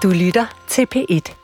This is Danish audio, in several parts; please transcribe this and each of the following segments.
Du lytter til P1.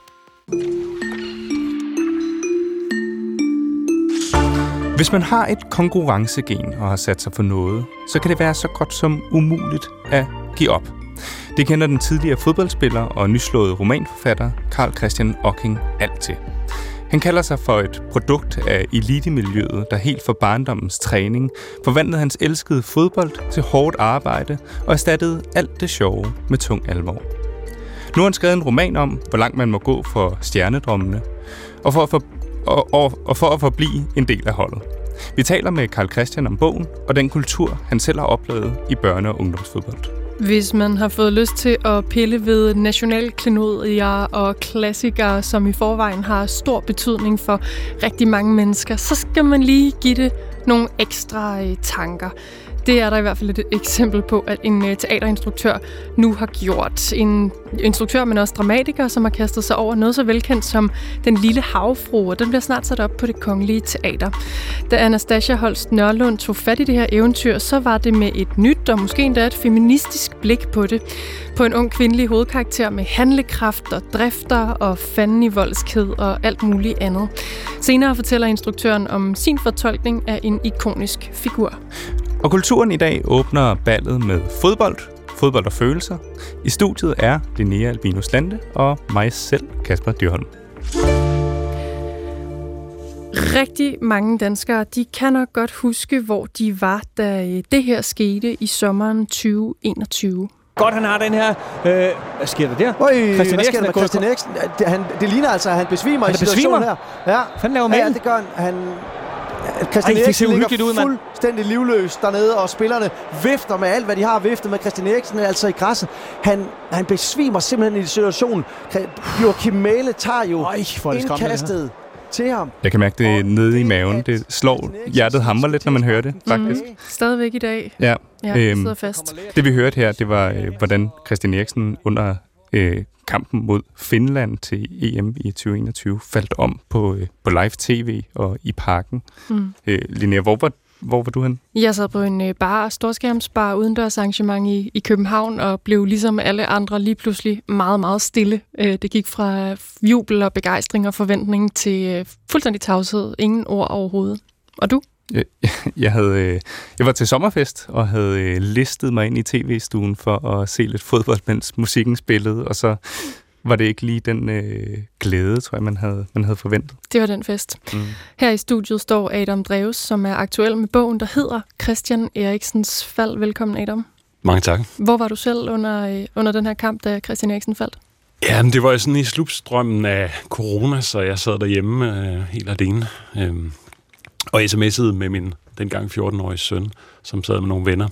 Hvis man har et konkurrencegen og har sat sig for noget, så kan det være så godt som umuligt at give op. Det kender den tidligere fodboldspiller og nyslåede romanforfatter Carl Christian Ocking alt til. Han kalder sig for et produkt af elitemiljøet, der helt fra barndommens træning forvandlede hans elskede fodbold til hårdt arbejde og erstattede alt det sjove med tung alvor. Nu har han skrevet en roman om, hvor langt man må gå for stjernedrømmene, og for at forblive en del af holdet. Vi taler med Carl Christian om bogen og den kultur, han selv har oplevet i børne- og ungdomsfodbold. Hvis man har fået lyst til at pille ved nationalklenodier og klassikere, som i forvejen har stor betydning for rigtig mange mennesker, så skal man lige give det nogle ekstra tanker. Det er der i hvert fald et eksempel på, at en teaterinstruktør nu har gjort. En instruktør, men også dramatiker, som har kastet sig over noget så velkendt som Den Lille Havfrue, og den bliver snart sat op på Det Kongelige Teater. Da Anastasia Holst Nørlund tog fat i det her eventyr, så var det med et nyt og måske endda et feministisk blik på det. På en ung kvindelig hovedkarakter med handlekraft og drifter og fanden i voldsked og alt muligt andet. Senere fortæller instruktøren om sin fortolkning af en ikonisk figur. Og kulturen i dag åbner ballet med fodbold og følelser. I studiet er Linnea Albinus Lande og mig selv, Kasper Dyrholm. Rigtig mange danskere, de kan nok godt huske, hvor de var, da det her skete i sommeren 2021. Godt, han har den her. Hvad sker der der? Hvad sker der med Christian Eriksen? Det ligner altså, at han besvimer i situationen her. Ja. Hvad laver man? Ja, det gør han. Christian Eriksen ligger fuldstændig livløs dernede, og spillerne vifter med alt, hvad de har viftet med. Christian Eriksen altså i græsset. Han besvimer simpelthen i situationen. Joachim Mæhle tager jo indkastet til ham. Jeg kan mærke det nede i maven. Det slår hjertet hammer lidt, når man hører det, faktisk. Stadigvæk i dag. Ja, det sidder fast. Det vi hørte her, det var, hvordan Christian Eriksen under kampen mod Finland til EM i 2021 faldt om på live tv og i parken. Linnea, hvor var du hen? Jeg sad på en storskærmsbar udendørs arrangement i København og blev ligesom alle andre lige pludselig meget, meget stille. Det gik fra jubel og begejstring og forventning til fuldstændig tavshed. Ingen ord overhovedet. Og du? Jeg var til sommerfest og havde listet mig ind i tv-stuen for at se lidt fodbold, mens musikken spillede, og så var det ikke lige den glæde, tror jeg, man havde forventet. Det var den fest. Her i studiet står Adam Drews, som er aktuel med bogen, der hedder Christian Eriksens fald. Velkommen, Adam. Mange tak. Hvor var du selv under den her kamp, da Christian Eriksen faldt? Ja, men det var jo sådan i slutstrømmen af corona, så jeg sad derhjemme helt alene. Og sms'ede med min dengang 14-årige søn, som sad med nogle venner.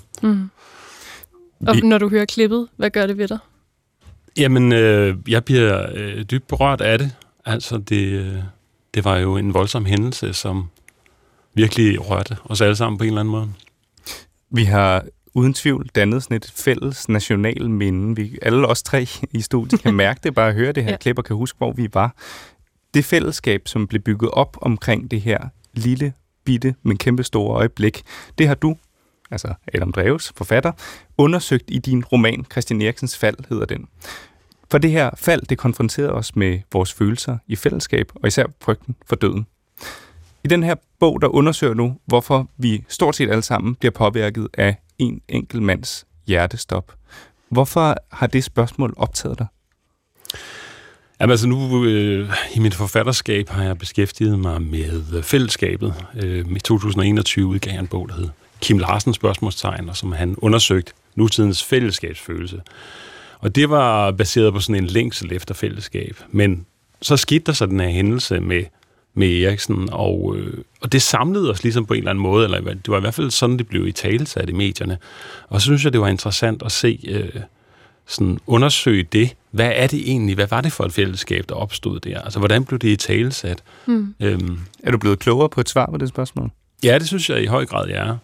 Og når du hører klippet, hvad gør det ved dig? Jamen, jeg bliver dybt berørt af det. Altså, det var jo en voldsom hændelse, som virkelig rørte os alle sammen på en eller anden måde. Vi har uden tvivl dannet sådan et fælles national minde. Vi alle os tre i studiet kan mærke det, bare at høre det her klip og kan huske, hvor vi var. Det fællesskab, som blev bygget op omkring det her lille, bitte, men kæmpe store øjeblik, det har du, altså Adam Drews, forfatter, undersøgt i din roman Christian Eriksens fald, hedder den. For det her fald, det konfronterede os med vores følelser i fællesskab, og især frygten for døden. I den her bog, der undersøger du, hvorfor vi stort set alle sammen bliver påvirket af en enkelt mands hjertestop. Hvorfor har det spørgsmål optaget dig? Jamen altså nu i mit forfatterskab har jeg beskæftiget mig med fællesskabet. I 2021 udgav jeg en bog, der hed Kim Larsens spørgsmålstegn, og som han undersøgte nutidens fællesskabsfølelse. Og det var baseret på sådan en længsel efter fællesskab. Men så skete der så den her hændelse med Eriksen, og det samlede os ligesom på en eller anden måde, eller det var i hvert fald sådan, det blev italesat i medierne. Og så synes jeg, det var interessant at se, sådan undersøge det. Hvad er det egentlig? Hvad var det for et fællesskab, der opstod der? Altså, hvordan blev det italesat? Er du blevet klogere på et svar på det spørgsmål? Ja, det synes jeg i høj grad, jeg er.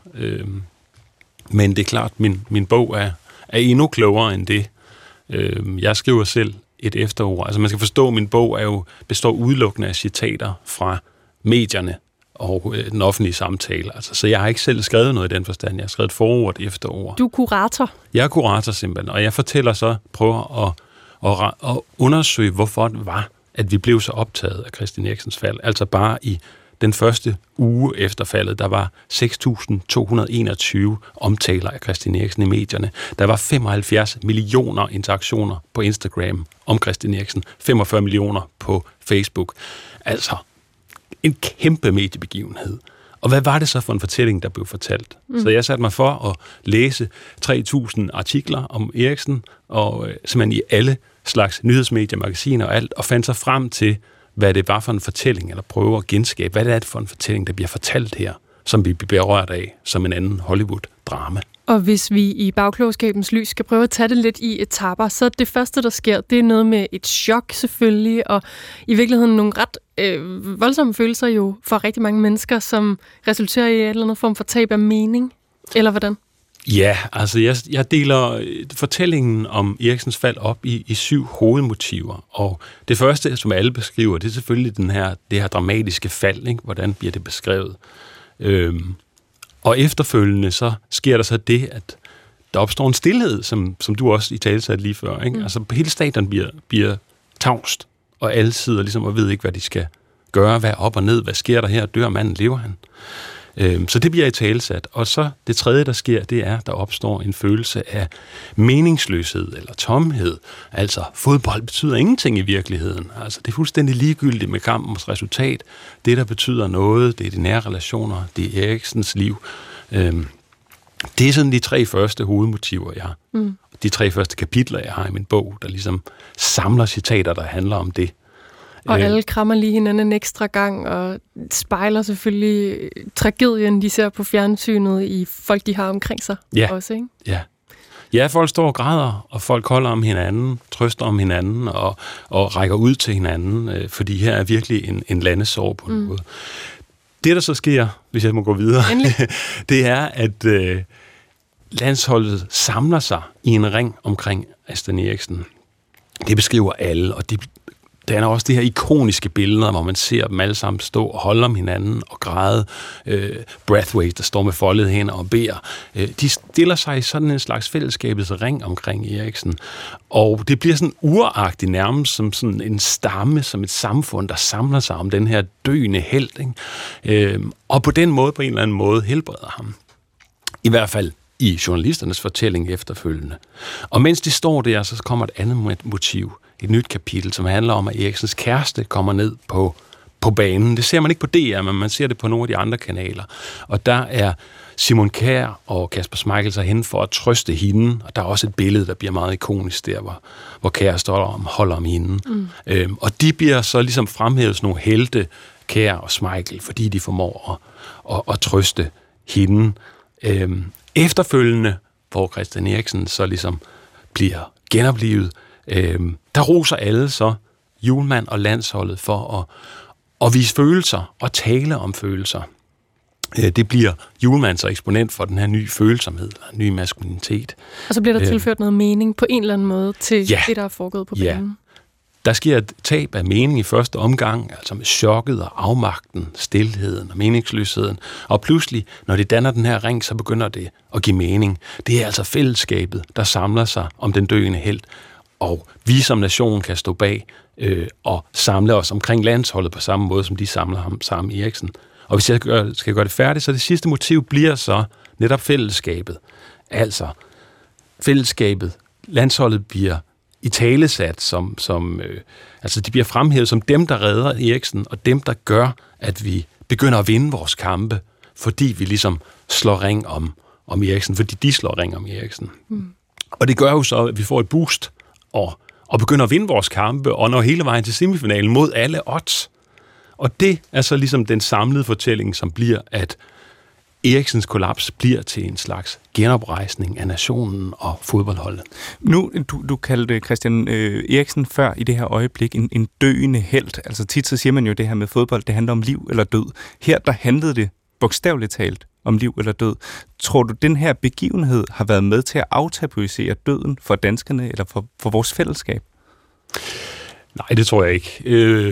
Men det er klart, min bog er endnu klogere end det. Jeg skriver selv et efterord. Altså man skal forstå, at min bog består udelukkende af citater fra medierne og den offentlige samtale. Altså, så jeg har ikke selv skrevet noget i den forstand. Jeg har skrevet et forord, et efterord. Du er kurator? Jeg er kurator simpelthen, og jeg prøver og undersøge, hvorfor det var, at vi blev så optaget af Christian Eriksens fald. Altså bare i den første uge efter faldet, der var 6.221 omtaler af Christian Eriksen i medierne. Der var 75 millioner interaktioner på Instagram om Christian Eriksen, 45 millioner på Facebook. Altså en kæmpe mediebegivenhed. Og hvad var det så for en fortælling, der blev fortalt? Så jeg satte mig for at læse 3.000 artikler om Eriksen, og simpelthen i alle slags nyhedsmedier, magasiner og alt, og fandt sig frem til, hvad det var for en fortælling, eller prøve at genskabe, hvad det er for en fortælling, der bliver fortalt her, som vi bliver berørt af, som en anden Hollywood-drama. Og hvis vi i bagklogskabens lys skal prøve at tage det lidt i etaper, så det første, der sker, det er noget med et chok selvfølgelig, og i virkeligheden nogle ret voldsomme følelser jo for rigtig mange mennesker, som resulterer i en eller anden form for tab af mening, eller hvordan? Ja, altså jeg deler fortællingen om Eriksens fald op i 7 hovedmotiver, og det første, som alle beskriver, det er selvfølgelig det her dramatiske fald, ikke? Hvordan bliver det beskrevet? Og efterfølgende så sker der så det, at der opstår en stilhed, som du også i tale satte lige før. Ikke? Altså hele stadion bliver tavst, og alle sidder ligesom og ved ikke, hvad de skal gøre, hvad er op og ned, hvad sker der her, dør manden, lever han? Så det bliver i talesat. Og så det tredje, der sker, det er, at der opstår en følelse af meningsløshed eller tomhed. Altså, fodbold betyder ingenting i virkeligheden. Altså, det er fuldstændig ligegyldigt med kampens resultat. Det, der betyder noget, det er de nære relationer, det er Eriksens liv. Det er sådan de 3 første hovedmotiver, jeg har. De 3 første kapitler, jeg har i min bog, der ligesom samler citater, der handler om det. Og alle krammer lige hinanden en ekstra gang, og spejler selvfølgelig tragedien, de ser på fjernsynet i folk, de har omkring sig også, ikke? Ja, folk står og græder, og folk holder om hinanden, trøster om hinanden, og rækker ud til hinanden, fordi her er virkelig en landesorg på en måde. Det, der så sker, hvis jeg må gå videre, det er, at landsholdet samler sig i en ring omkring Christian Eriksen. Det beskriver alle, og der er også de her ikoniske billeder, hvor man ser dem alle sammen stå og holde om hinanden og græde. Brathwaite, der står med foldede hænder og beder. De stiller sig i sådan en slags fællesskabets ring omkring Eriksen. Og det bliver sådan uragtigt nærmest som sådan en stamme, som et samfund, der samler sig om den her døende helt. Ikke? Og på den måde, på en eller anden måde, helbreder ham. I hvert fald i journalisternes fortælling efterfølgende. Og mens de står der, så kommer et andet motiv. Et nyt kapitel, som handler om, at Eriksens kæreste kommer ned på banen. Det ser man ikke på DR, men man ser det på nogle af de andre kanaler. Og der er Simon Kjær og Kasper Schmeichel sig hen for at trøste hende, og der er også et billede, der bliver meget ikonisk der, hvor Kjær står og holder om hende. Og de bliver så ligesom fremhævet sådan nogle helte, Kjær og Schmeichel, fordi de formår at trøste hende. Efterfølgende, hvor Christian Eriksen så ligesom bliver genoplivet, der roser alle så Hjulmand og landsholdet for at vise følelser og tale om følelser. Det bliver Hjulmand så eksponent for den her nye følsomhed, eller ny maskulinitet. Og så bliver der tilført noget mening på en eller anden måde til det, der er foregået på banen. Der sker et tab af mening i første omgang, altså med chokket og afmagten, stilheden og meningsløsheden. Og pludselig, når de danner den her ring, så begynder det at give mening. Det er altså fællesskabet, der samler sig om den døende helt. Og vi som nation kan stå bag og samle os omkring landsholdet på samme måde, som de samler ham sammen i Eriksen. Og hvis jeg skal gøre det færdigt, så det sidste motiv bliver så netop fællesskabet. Altså fællesskabet, landsholdet bliver italesat altså de bliver fremhævet som dem, der redder Eriksen, og dem, der gør, at vi begynder at vinde vores kampe, fordi vi ligesom slår ring om Eriksen, fordi de slår ring om Eriksen. Og det gør jo så, at vi får et boost og begynder at vinde vores kampe, og når hele vejen til semifinalen mod alle odds. Og det er så ligesom den samlede fortælling, som bliver, at Eriksens kollaps bliver til en slags genoprejsning af nationen og fodboldholdet. Nu, du kaldte Christian Eriksen før i det her øjeblik en døende helt. Altså tit så siger man jo det her med fodbold, det handler om liv eller død. Her der handlede det bogstaveligt talt om liv eller død. Tror du, den her begivenhed har været med til at aftabuisere døden for danskerne eller for vores fællesskab? Nej, det tror jeg ikke.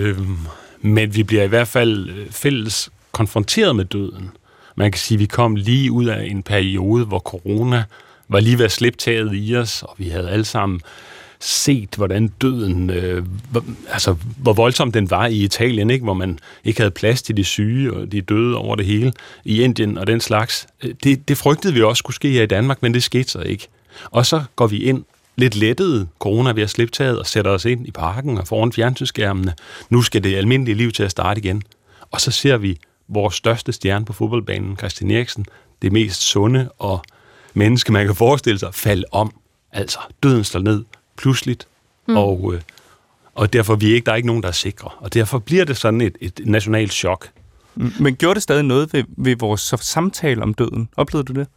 Men vi bliver i hvert fald fælles konfronteret med døden. Man kan sige, at vi kom lige ud af en periode, hvor corona var lige ved at slippe taget i os, og vi havde alle sammen set, hvordan døden, hvor voldsom den var i Italien, ikke? Hvor man ikke havde plads til de syge, og de døde over det hele, i Indien og den slags. Det frygtede vi også skulle ske her i Danmark, men det skete så ikke. Og så går vi ind lidt lettede, corona ved at slippe taget, og sætter os ind i parken og foran fjernsynsskærmene. Nu skal det almindelige liv til at starte igen. Og så ser vi vores største stjerne på fodboldbanen, Christian Eriksen, det mest sunde og menneske, man kan forestille sig, falde om. Altså, døden slår ned pludseligt, og derfor der er ikke nogen, der er sikre. Og derfor bliver det sådan et nationalt chok. Men gjorde det stadig noget ved vores samtale om døden? Oplevede du det?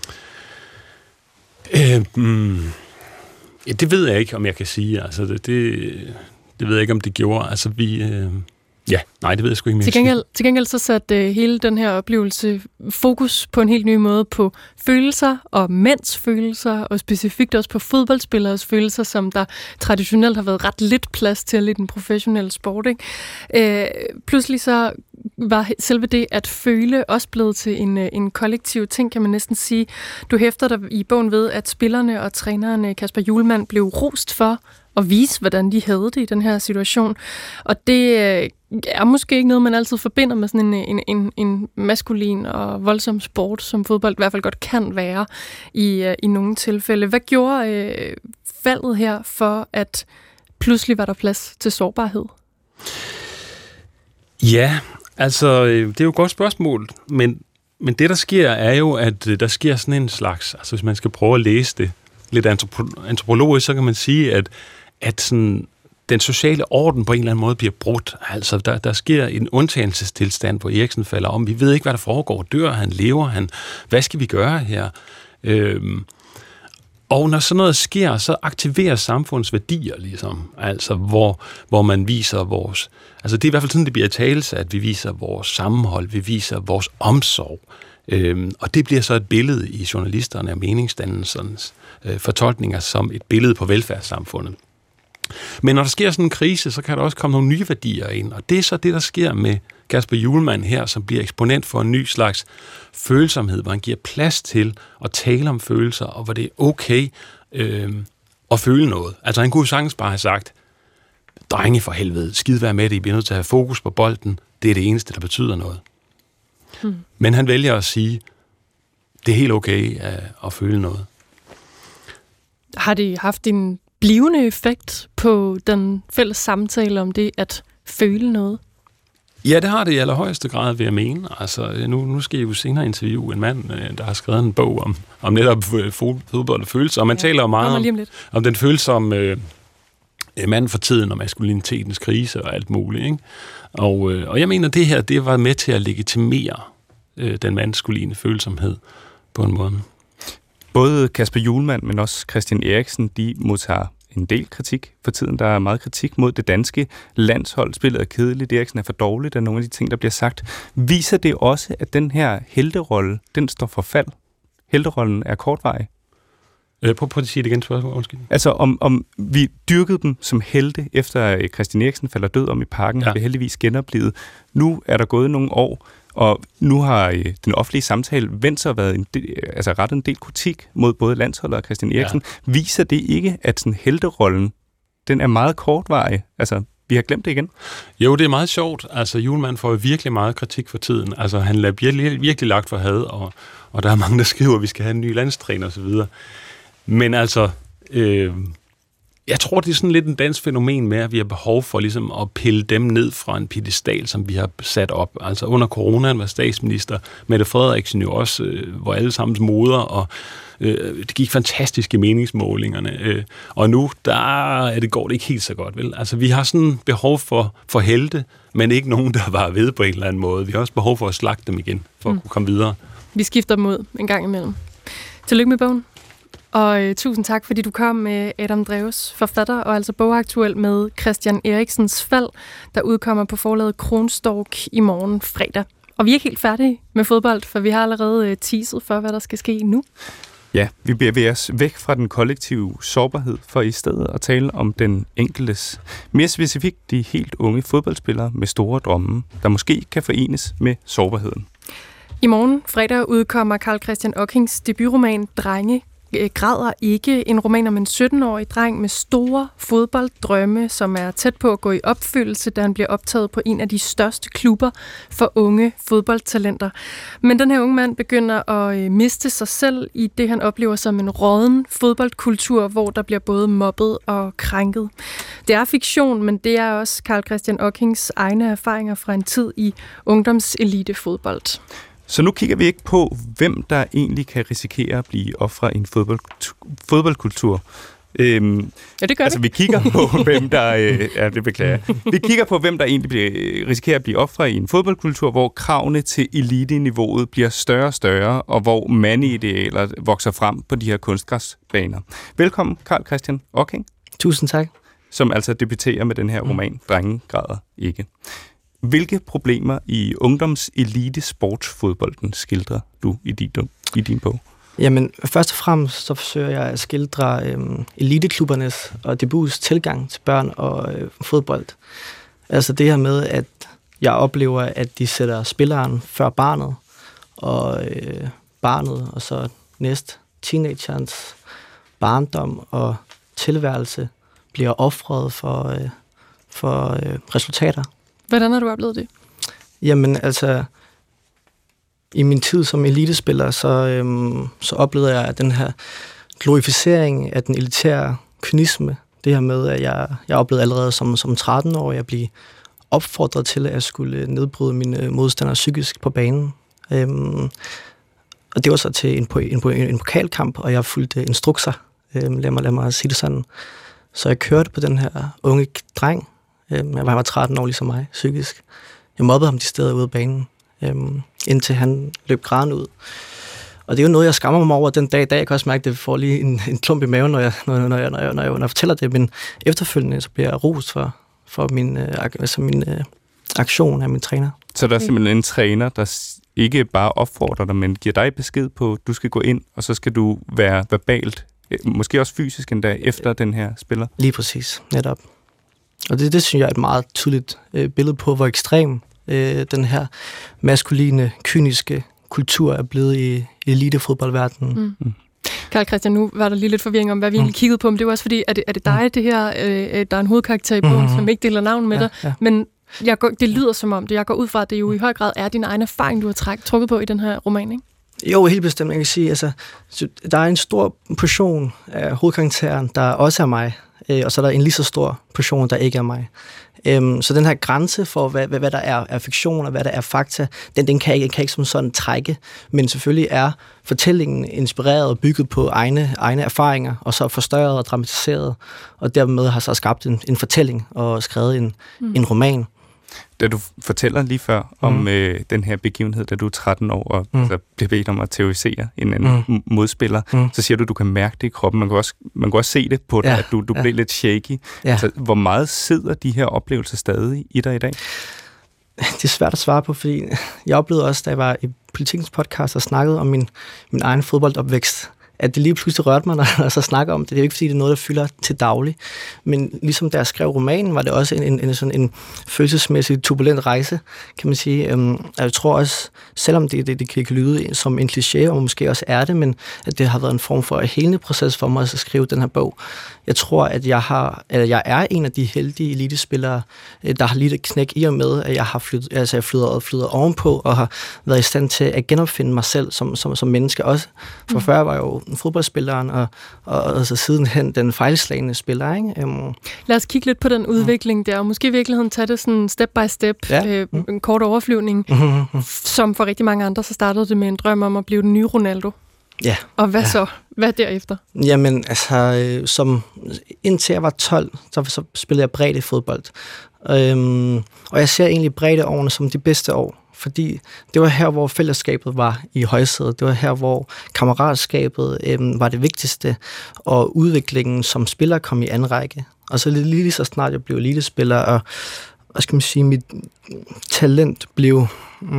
Ja, det ved jeg ikke, om jeg kan sige. Altså, det ved jeg ikke, om det gjorde. Altså, det ved jeg sgu ikke mere. Til gengæld så satte hele den her oplevelse fokus på en helt ny måde på følelser og mænds følelser, og specifikt også på fodboldspilleres følelser, som der traditionelt har været ret lidt plads til i den professionelle sport. Ikke? Pludselig så var selve det at føle også blevet til en kollektiv ting, kan man næsten sige. Du hæfter dig i bogen ved, at spillerne og træneren Kasper Hjulmand blev rost for at vise, hvordan de havde det i den her situation. Og det er måske ikke noget, man altid forbinder med sådan en maskulin og voldsom sport, som fodbold i hvert fald godt kan være i nogle tilfælde. Hvad gjorde faldet her for, at pludselig var der plads til sårbarhed? Ja, altså, det er jo et godt spørgsmål, men det, der sker, er jo, at der sker sådan en slags, altså hvis man skal prøve at læse det lidt antropologisk, så kan man sige, at sådan, den sociale orden på en eller anden måde bliver brudt. Altså, der sker en undtagelsestilstand, hvor Eriksen falder om. Vi ved ikke, hvad der foregår. Dør han? Lever han? Hvad skal vi gøre her? Og når sådan noget sker, så aktiverer samfundets værdier, ligesom. Altså, hvor man viser vores... Altså, det er i hvert fald sådan, det bliver talelse, at vi viser vores sammenhold, vi viser vores omsorg. Og det bliver så et billede i journalisterne og meningsdannelsernes fortolkninger som et billede på velfærdssamfundet. Men når der sker sådan en krise, så kan der også komme nogle nye værdier ind, og det er så det, der sker med Kasper Hjulmand her, som bliver eksponent for en ny slags følsomhed, hvor han giver plads til at tale om følelser, og hvor det er okay at føle noget. Altså han kunne sagtens bare have sagt, drenge for helvede, skid være med det, I bliver nødt til at have fokus på bolden, det er det eneste, der betyder noget. Men han vælger at sige, det er helt okay at føle noget. Har det haft en blivende effekt på den fælles samtale om det at føle noget? Ja, det har det i allerhøjeste grad, vil jeg mene. Altså, nu skal I jo senere interviewe en mand, der har skrevet en bog om netop fodbold og følelser, og man taler jo meget om den følsomme mand for tiden, og maskulinitetens krise og alt muligt. Ikke? Og jeg mener, det her, det var med til at legitimere den maskuline følsomhed på en måde. Både Kasper Hjulmand, men også Christian Eriksen, de modtager en del kritik for tiden. Der er meget kritik mod det danske landshold. Spillet er kedeligt, Eriksen er for dårligt, og nogle af de ting, der bliver sagt. Viser det også, at den her helterolle, den står for fald? Helterollen er kortvarig? Prøv at sige det igen, spørgsmål. Undskyld. Altså, om vi dyrkede dem som helte, efter Christian Eriksen falder død om i parken, ja. Det heldigvis genoplevet. Nu er der gået nogle år, og nu har den offentlige samtale vendt sig og været rettet en del kritik mod både landsholdet og Christian Eriksen. Ja. Viser det ikke, at sådan helterollen, den er meget kortvarig? Altså, vi har glemt det igen. Jo, det er meget sjovt. Altså, Hjulmand får virkelig meget kritik for tiden. Altså, han er virkelig lagt for had, og der er mange, der skriver, at vi skal have en ny landstræner osv. Men altså... Jeg tror, det er sådan lidt en dansk fænomen med, at vi har behov for ligesom at pille dem ned fra en piedestal, som vi har sat op. Altså under coronaen var statsminister Mette Frederiksen jo også, hvor alle sammens moder, og det gik fantastisk i meningsmålingerne. Og nu, går det ikke helt så godt, vel? Altså vi har sådan behov for helte, men ikke nogen, der var ved på en eller anden måde. Vi har også behov for at slagte dem igen, for at kunne komme videre. Vi skifter dem ud en gang imellem. Tillykke med bogen. Og tusind tak, fordi du kom med Adam Drews, forfatter og altså bogaktuel med Christian Eriksens fald, der udkommer på forlaget Kronstork i morgen fredag. Og vi er ikke helt færdige med fodbold, for vi har allerede teaset for, hvad der skal ske nu. Ja, vi bevæger os væk fra den kollektive sårbarhed, for i stedet at tale om den enkeltes. Mere specifikt de helt unge fodboldspillere med store drømme, der måske kan forenes med sårbarheden. I morgen fredag udkommer Carl Christian Ockings debutroman Drenge, græder ikke. En roman om en 17-årig dreng med store fodbolddrømme, som er tæt på at gå i opfyldelse, da han bliver optaget på en af de største klubber for unge fodboldtalenter. Men den her unge mand begynder at miste sig selv i det, han oplever som en rådden fodboldkultur, hvor der bliver både mobbet og krænket. Det er fiktion, men det er også Carl Christian Ockings egne erfaringer fra en tid i ungdomselitefodbold. Så nu kigger vi ikke på, hvem der egentlig kan risikere at blive ofre i en fodboldkultur. Ja, det gør altså, vi kigger på, hvem der... det beklager. Vi kigger på, hvem der egentlig risikerer at blive ofre i en fodboldkultur, hvor kravene til eliteniveauet bliver større og større, og hvor mandeidealer vokser frem på de her kunstgræsbaner. Velkommen, Carl Christian Ocking. Tusind tak. Som altså debuterer med den her roman, Drenge græder ikke. Hvilke problemer i ungdomselitesportsfodbolden skildrer du i din bog? Jamen, først og fremmest så forsøger jeg at skildre eliteklubbernes og DBU's tilgang til børn og fodbold. Altså det her med, at jeg oplever, at de sætter spilleren før barnet, og så næst teenagerens barndom og tilværelse bliver ofret for resultater. Hvordan har du oplevet det? Jamen, altså, i min tid som elitespiller, så oplevede jeg den her glorificering af den elitære kynisme. Det her med, at jeg oplevede allerede som 13-årig at blive opfordret til, at jeg skulle nedbryde mine modstandere psykisk på banen. Og det var så til en pokalkamp, og jeg fulgte instrukser. Lad mig sige det sådan. Så jeg kørte på den her unge dreng. Han var 13 år ligesom mig, psykisk. Jeg mobbede ham de steder ude af banen, indtil han løb grædende ud. Og det er jo noget, jeg skammer mig over den dag i dag. Jeg kan også mærke, at det får lige en klump i maven, når jeg fortæller det. Men efterfølgende så bliver jeg rost for min aktion af min træner. Så der er simpelthen en træner, der ikke bare opfordrer dig, men giver dig besked på, at du skal gå ind, og så skal du være verbalt, måske også fysisk endda, efter den her spiller? Lige præcis, netop. Og det synes jeg er et meget tydeligt billede på, hvor ekstrem den her maskuline, kyniske kultur er blevet i elitefodboldverdenen. Carl Christian, nu var der lige lidt forvirring om, hvad vi egentlig kiggede på, men det var også fordi, er det dig, det her, der er en hovedkarakter i bogen, som ikke deler navn med dig, men det lyder som om det. Jeg går ud fra, at det jo i høj grad er din egen erfaring, du har trukket på i den her roman, ikke? Jo, helt bestemt. Jeg kan sige, altså, der er en stor portion af hovedkarakteren, der også er mig, og så er der en lige så stor portion, der ikke er mig. Så den her grænse for, hvad der er fiktion og hvad der er fakta, den kan jeg ikke som sådan trække. Men selvfølgelig er fortællingen inspireret og bygget på egne erfaringer, og så forstørret og dramatiseret, og dermed har så skabt en fortælling og skrevet en roman. Da du fortæller lige før om den her begivenhed, da du er 13 år og altså, bliver bedt om at terrorisere en anden modspiller, så siger du kan mærke det i kroppen. Man kan også se det på dig, at du bliver lidt shaky. Ja. Altså, hvor meget sidder de her oplevelser stadig i dig i dag? Det er svært at svare på, fordi jeg oplevede også, da jeg var i Politikens podcast og snakkede om min egen fodboldopvækst, at det lige pludselig rørte mig, når jeg så snakker om det. Det er jo ikke, fordi det er noget, der fylder til daglig. Men ligesom da jeg skrev romanen, var det også en følelsesmæssig turbulent rejse, kan man sige. Jeg tror også, selvom det kan lyde som en kliché, og måske også er det, men at det har været en form for helende proces for mig at skrive den her bog. Jeg tror, at jeg er en af de heldige elitespillere, der har lidt et knæk i og med, at jeg har flyttet ovenpå, og har været i stand til at genopfinde mig selv som menneske også. For før var jeg jo fodboldspilleren, og altså sidenhen den fejlslagne spiller, ikke? Lad os kigge lidt på den udvikling der, og måske i virkeligheden tage det sådan step by step, en kort overflyvning, som for rigtig mange andre, så startede det med en drøm om at blive den nye Ronaldo. Ja. Og hvad så? Hvad derefter? Jamen, altså, indtil jeg var 12, så spillede jeg breddefodbold. Og jeg ser egentlig breddeårene som de bedste år, fordi det var her, hvor fællesskabet var i højsædet. Det var her, hvor kammeratskabet var det vigtigste, og udviklingen som spiller kom i anden række. Og så lige så snart jeg blev elitespiller, og hvad skal man sige, mit talent blev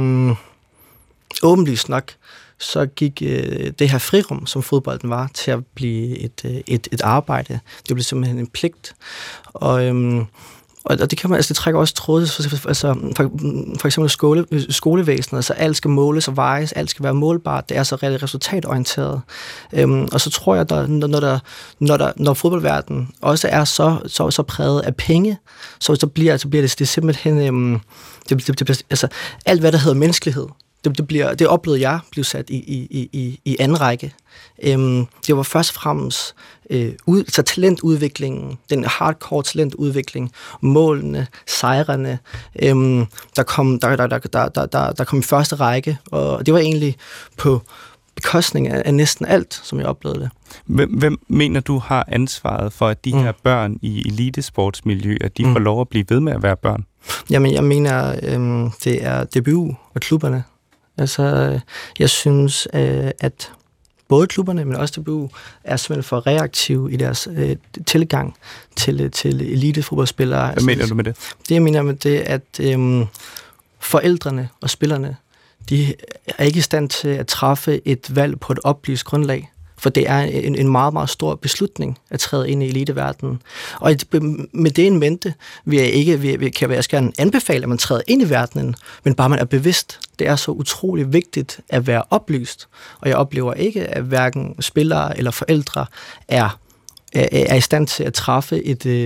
åbenlyst nok, så gik det her frirum, som fodbolden var, til at blive et arbejde. Det blev simpelthen en pligt. Og det kan man, altså det trækker også tråde, altså for eksempel skolevæsenet, altså alt skal måles og vejes, alt skal være målbart, det er så resultatorienteret. Og så tror jeg, når fodboldverdenen også er så præget af penge, så bliver det simpelthen, altså alt hvad der hedder menneskelighed, det oplevede jeg blev sat i anden række. Det var først og fremmest så talentudviklingen, den hardcore talentudvikling, målene, sejrene, der kom i første række, og det var egentlig på bekostning af næsten alt, som jeg oplevede det. Hvem mener du har ansvaret for, at de her børn i elitesportsmiljøer, de får lov at blive ved med at være børn? Jamen, jeg mener, det er DBU og klubberne. Altså, jeg synes, at både klubberne, men også DBU, er simpelthen for reaktive i deres tilgang til elitefodboldspillere. Hvad mener du med det? Det, jeg mener med det, at forældrene og spillerne, de er ikke i stand til at træffe et valg på et oplyst grundlag. For det er en meget, meget stor beslutning at træde ind i eliteverdenen. Og med det en mente kan jeg gerne anbefale, at man træder ind i verdenen, men bare man er bevidst. Det er så utrolig vigtigt at være oplyst. Og jeg oplever ikke, at hverken spillere eller forældre er i stand til at træffe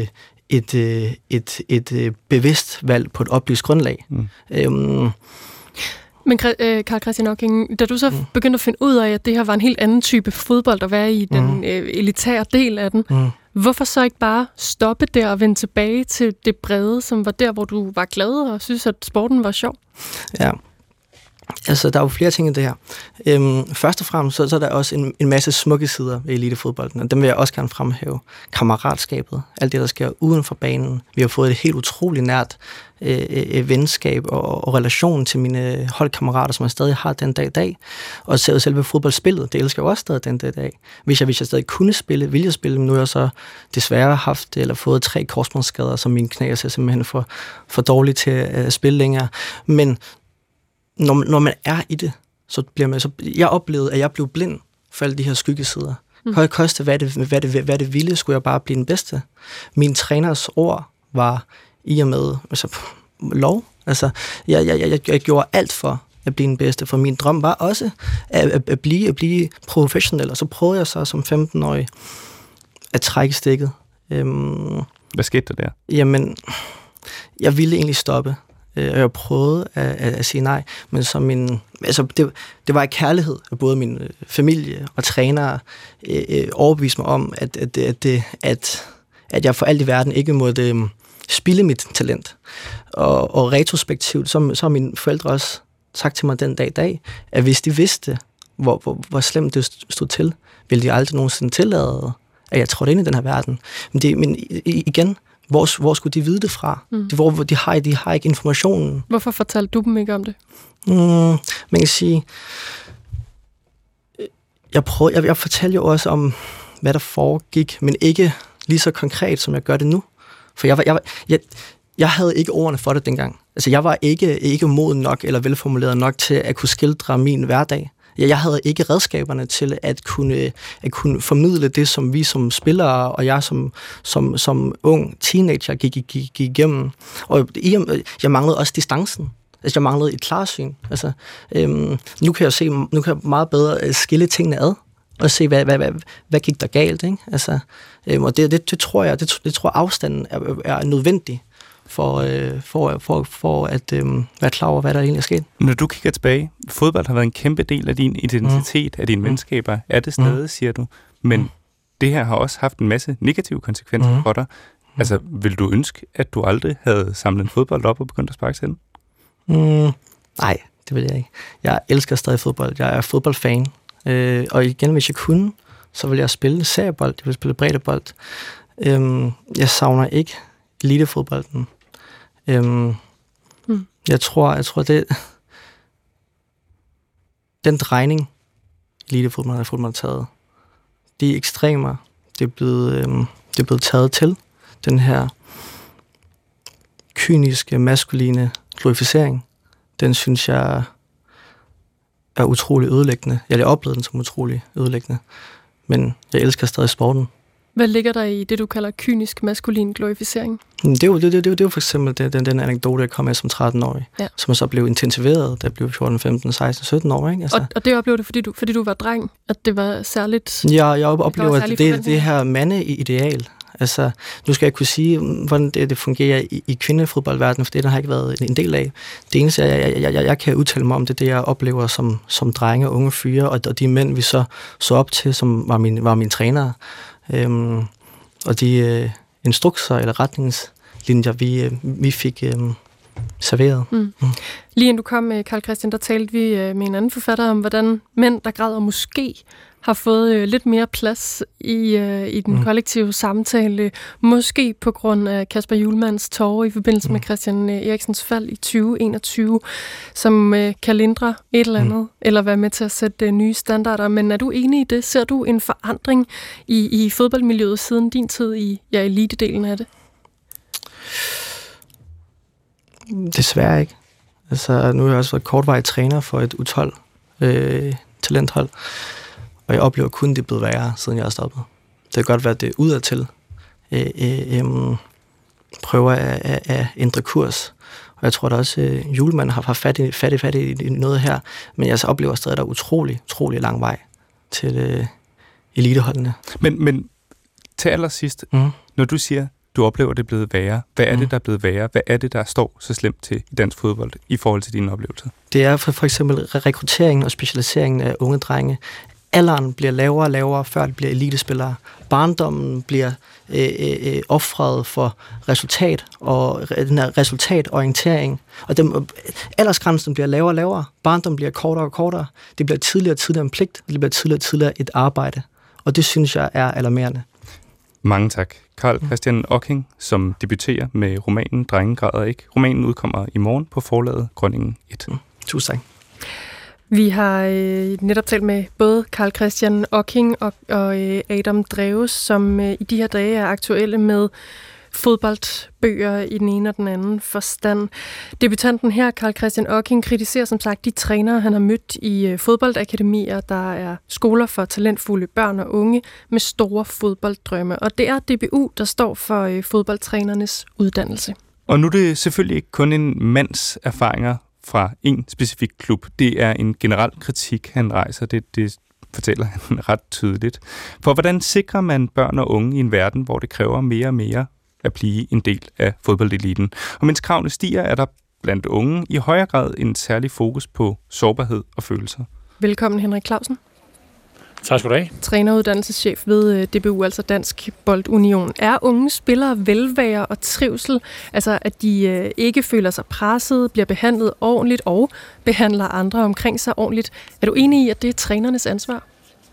et bevidst valg på et oplyst grundlag. Men Carl Christian Ocking, da du så begyndte at finde ud af, at det her var en helt anden type fodbold at være i den elitære del af den, hvorfor så ikke bare stoppe der og vende tilbage til det brede, som var der, hvor du var glad og synes, at sporten var sjov? Ja, altså der er jo flere ting i det her. Først og fremmest så er der også en masse smukke sider ved elitefodbolden, og dem vil jeg også gerne fremhæve. Kammeratskabet, alt det, der sker uden for banen. Vi har fået et helt utroligt nært venskab og relation til mine holdkammerater, som jeg stadig har den dag i dag. Og selve fodboldspillet, det elsker jeg også stadig den dag i dag. Hvis jeg stadig kunne spille, ville jeg spille, men nu har jeg så desværre haft eller fået 3 korsbåndsskader, som mine knæ er simpelthen for dårlige til at spille længere. Men når man er i det, så bliver man jeg oplevede, at jeg blev blind for alle de her skyggesider. Koste hvad det ville, skulle jeg bare blive den bedste. Min træners ord var i og med lov. Altså, jeg gjorde alt for at blive den bedste, for min drøm var også at blive professionel, og så prøvede jeg så som 15-årig at trække stikket. Hvad skete der? Jamen, jeg ville egentlig stoppe. Og jeg prøvede at sige nej, men det var i kærlighed af både min familie og trænere overbeviste mig om, at jeg for alt i verden ikke måtte spilde mit talent. Og retrospektivt, så har mine forældre også sagt til mig den dag i dag, at hvis de vidste, hvor slemt det stod til, ville de aldrig nogensinde tillade, at jeg trådte ind i den her verden. Men igen, hvor skulle de vide det fra? De har ikke informationen. Hvorfor fortalte du dem ikke om det? Man kan sige, jeg fortalte jo også om, hvad der foregik, men ikke lige så konkret, som jeg gør det nu. For jeg havde ikke ordene for det dengang. Altså, jeg var ikke moden nok eller velformuleret nok til at kunne skildre min hverdag. Jeg havde ikke redskaberne til at kunne formidle det, som vi som spillere og jeg som ung teenager gik igennem. Og jeg manglede også distancen. Altså, jeg manglede et klarsyn. Altså, nu kan jeg meget bedre skille tingene ad og se, hvad gik der galt, ikke? Altså, og det tror jeg, afstanden er nødvendig for at være klar over, hvad der egentlig er sket. Når du kigger tilbage, fodbold har været en kæmpe del af din identitet, af dine venskaber. Er det stadig, siger du? Men det her har også haft en masse negative konsekvenser for dig. Altså, vil du ønske, at du aldrig havde samlet en fodbold op og begyndt at sparke selv? Nej, det vil jeg ikke. Jeg elsker stadig fodbold. Jeg er fodboldfan. Og igen, hvis jeg kunne, så vil jeg spille seriebold. Jeg vil spille breddebold. Jeg savner ikke elitefodbolden. Jeg tror det den drejning elitefodbold har taget, de ekstremer, det er blevet taget til, den her kyniske, maskuline glorificering, den synes jeg er utrolig ødelæggende. Jeg har oplevet den som utrolig ødelæggende, men jeg elsker stadig sporten. Hvad ligger der i det, du kalder kynisk maskulin glorificering? Det er jo for eksempel den anekdote, jeg kom med som 13-årig, som så blev intensiveret, da jeg blev 14, 15, 16, 17 år. Ikke? Altså. Og det oplevede du, fordi du var dreng, at det var særligt... Ja, jeg oplever, at det her mandeideal. Altså, nu skal jeg kunne sige, hvordan det fungerer i kvindefodboldverdenen, for det der har ikke været en del af. Det eneste, jeg kan udtale mig om, det jeg oplever som drenge og unge fyre, og de mænd, vi så op til, som var mine trænere. Og de instrukser eller retningslinjer, vi fik serveret. Lige inden du kom, Carl Christian, der talte vi med en anden forfatter om, hvordan mænd, der græder måske, har fået lidt mere plads i den kollektive samtale. Måske på grund af Kasper Hjulmands tårer i forbindelse med Christian Eriksens fald i 2021, som kan lindre et eller andet, eller være med til at sætte nye standarder. Men er du enig i det? Ser du en forandring i fodboldmiljøet siden din tid i elitedelen af det? Desværre ikke. Altså, nu har jeg også været kortvarig træner for et U12 talenthold. Og jeg oplever kun, det er blevet værre, siden jeg er stoppet. Det kan godt være, at det udadtil prøver at ændre kurs. Og jeg tror da også, at Hjulmand har fat i noget her. Men jeg så oplever stadig, at der er utrolig lang vej til eliteholdene. Men til allersidst, når du siger, du oplever, at det er blevet værre. Hvad er det, der er blevet værre? Hvad er det, der står så slemt til i dansk fodbold i forhold til dine oplevelser? Det er for eksempel rekrutteringen og specialiseringen af unge drenge. Alderen bliver lavere og lavere, før det bliver elitespillere. Barndommen bliver ofret for resultat og den her resultatorientering. Og aldersgrænsen bliver lavere og lavere. Barndommen bliver kortere og kortere. Det bliver tidligere og tidligere en pligt. Det bliver tidligere og tidligere et arbejde. Og det synes jeg er alarmerende. Mange tak. Carl Christian Ocking, som debuterer med romanen Drenge græder ikke. Romanen udkommer i morgen på forlaget Grønningen 1. Tusind tak. Vi har netop talt med både Carl Christian Ocking og Adam Dreves, som i de her dage er aktuelle med fodboldbøger i den ene og den anden forstand. Debutanten her, Carl Christian Ocking, kritiserer som sagt de trænere, han har mødt i fodboldakademier, der er skoler for talentfulde børn og unge med store fodbolddrømme. Og det er DBU, der står for fodboldtrænernes uddannelse. Og nu er det selvfølgelig ikke kun en mands erfaringer fra en specifik klub. Det er en generel kritik, han rejser. Det fortæller han ret tydeligt. For hvordan sikrer man børn og unge i en verden, hvor det kræver mere og mere at blive en del af fodboldeliten? Og mens kravene stiger, er der blandt unge i højere grad en særlig fokus på sårbarhed og følelser. Velkommen, Henrik Clausen. Tak skal du have. Træneruddannelseschef ved DBU, altså Dansk Boldunion. Er unge spillere velvære og trivsel, altså at de ikke føler sig presset, bliver behandlet ordentligt og behandler andre omkring sig ordentligt? Er du enig i, at det er trænernes ansvar?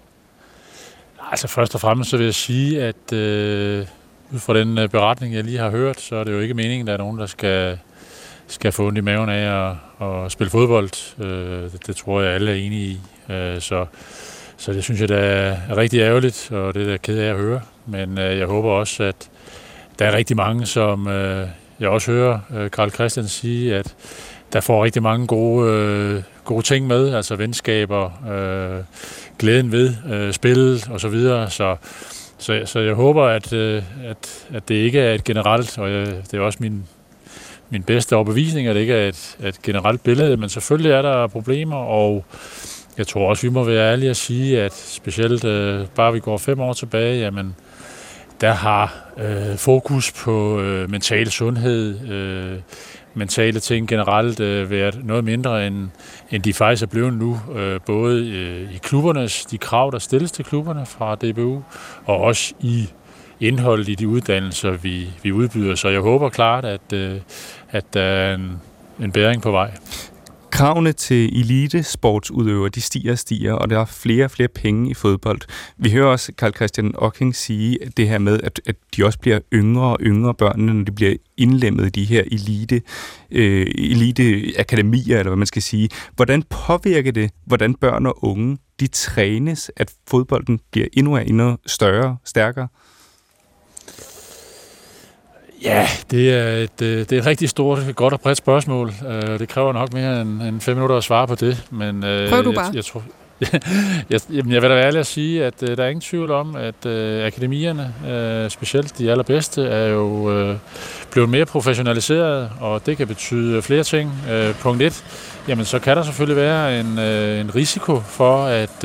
Altså først og fremmest så vil jeg sige, at ud fra den beretning, jeg lige har hørt, så er det jo ikke meningen, at der er nogen, der skal få ondt i maven af at spille fodbold. Det tror jeg, alle er enige i. Så det synes jeg, der er rigtig ærgerligt, og det er jeg ked af at høre. Men jeg håber også, at der er rigtig mange, som jeg også hører Carl Christian sige, at der får rigtig mange gode ting med, altså venskaber, glæden ved spillet osv. Så jeg håber, at det ikke er et generelt, og det er også min bedste overbevisning, at det ikke er et generelt billede, men selvfølgelig er der problemer, og jeg tror også, vi må være ærlige at sige, at specielt bare vi går 5 år tilbage, jamen, der har fokus på mental sundhed, mentale ting generelt været noget mindre, end de faktisk er blevet nu. Både i klubbernes, de krav, der stilles til klubberne fra DBU, og også i indholdet i de uddannelser, vi udbyder. Så jeg håber klart, at der er en bæring på vej. Kravene til elitesportsudøvere, de stiger, og der er flere og flere penge i fodbold. Vi hører også Carl Christian Ocking sige det her med, at de også bliver yngre og yngre børnene, når de bliver indlemmet i de her eliteakademier, eller hvad man skal sige. Hvordan påvirker det, hvordan børn og unge, de trænes, at fodbolden bliver endnu større, stærkere? Ja, det er et rigtig stort, godt og bredt spørgsmål. Det kræver nok mere end 5 minutter at svare på det. Men, prøv du bare. Jeg vil da være ærlig at sige, at der er ingen tvivl om, at akademierne, specielt de allerbedste, er jo blevet mere professionaliseret, og det kan betyde flere ting. Punkt 1, jamen så kan der selvfølgelig være en risiko for,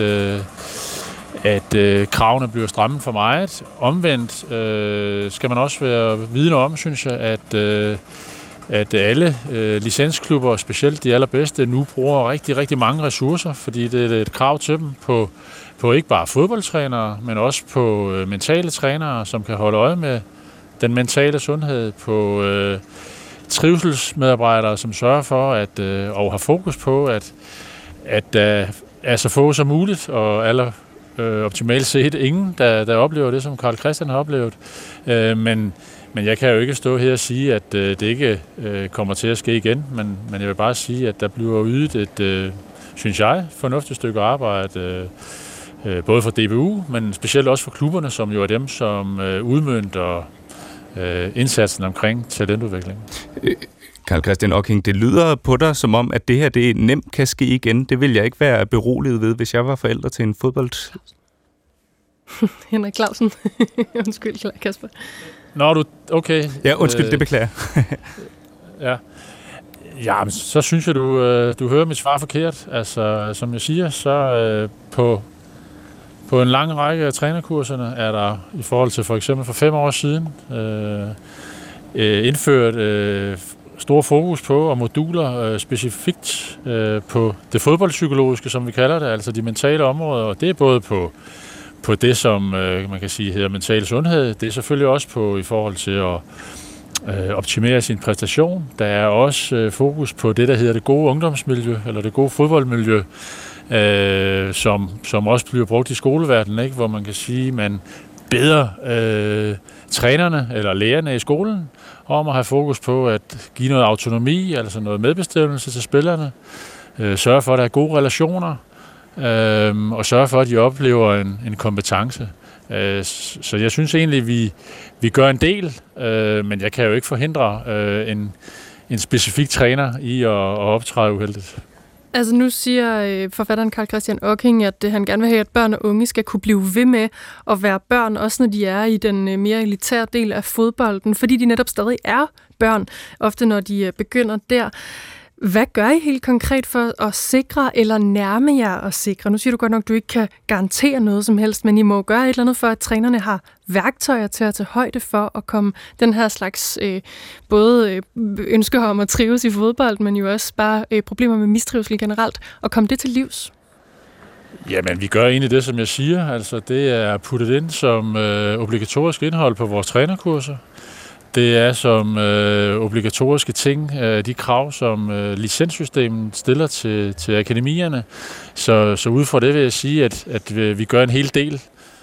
at kravene bliver stramme for meget. Omvendt skal man også være vidne om, synes jeg, at alle licensklubber, specielt de allerbedste, nu bruger rigtig, rigtig mange ressourcer, fordi det er et krav til dem på ikke bare fodboldtrænere, men også på mentale trænere, som kan holde øje med den mentale sundhed, på trivselsmedarbejdere, som sørger for og har fokus på, at der er så få som muligt, og alle optimalt set ingen, der oplever det, som Carl Christian har oplevet. Men jeg kan jo ikke stå her og sige, at det ikke kommer til at ske igen, men jeg vil bare sige, at der bliver ydet et, synes jeg, fornuftigt stykke arbejde, både for DBU, men specielt også for klubberne, som jo er dem, som udmønter indsatsen omkring talentudvikling. Carl Christian Ocking, det lyder på dig som om, at det her det nemt kan ske igen. Det vil jeg ikke være beroliget ved, hvis jeg var forælder til en fodbold. Henrik Clausen. Undskyld, Kasper. Nå, du... Okay. Ja, undskyld, det beklager. Ja, men så synes jeg, du hører mit svar forkert. Altså, som jeg siger, så på en lang række af trænerkurserne er der i forhold til for eksempel for 5 år siden indført stor fokus på og moduler specifikt på det fodboldpsykologiske, som vi kalder det, altså de mentale områder, og det er både på det, som man kan sige hedder mental sundhed. Det er selvfølgelig også på i forhold til at optimere sin præstation. Der er også fokus på det, der hedder det gode ungdomsmiljø, eller det gode fodboldmiljø, som også bliver brugt i skoleverdenen, ikke? Hvor man kan sige, at man beder trænerne eller lærerne i skolen om at have fokus på at give noget autonomi, altså noget medbestemmelse til spillerne, sørge for, at der er gode relationer, og sørge for, at de oplever en kompetence. Så jeg synes egentlig, vi gør en del, men jeg kan jo ikke forhindre en specifik træner i at optræde uheldigt. Altså nu siger forfatteren Carl Christian Ocking, at han gerne vil have, at børn og unge skal kunne blive ved med at være børn, også når de er i den mere elitære del af fodbolden, fordi de netop stadig er børn, ofte når de begynder der. Hvad gør I helt konkret for at sikre eller nærme jer at sikre? Nu siger du godt nok, at du ikke kan garantere noget som helst, men I må gøre et eller andet for, at trænerne har værktøjer til at tage højde for at komme den her slags både ønsker om at trives i fodbold, men jo også bare problemer med mistrivsel generelt, og komme det til livs. Jamen, vi gør egentlig det, som jeg siger. Altså, det er puttet ind som obligatorisk indhold på vores trænerkurser. Det er som obligatoriske ting, de krav, som licenssystemet stiller til akademierne. Så ud fra det vil jeg sige, at vi gør en hel del.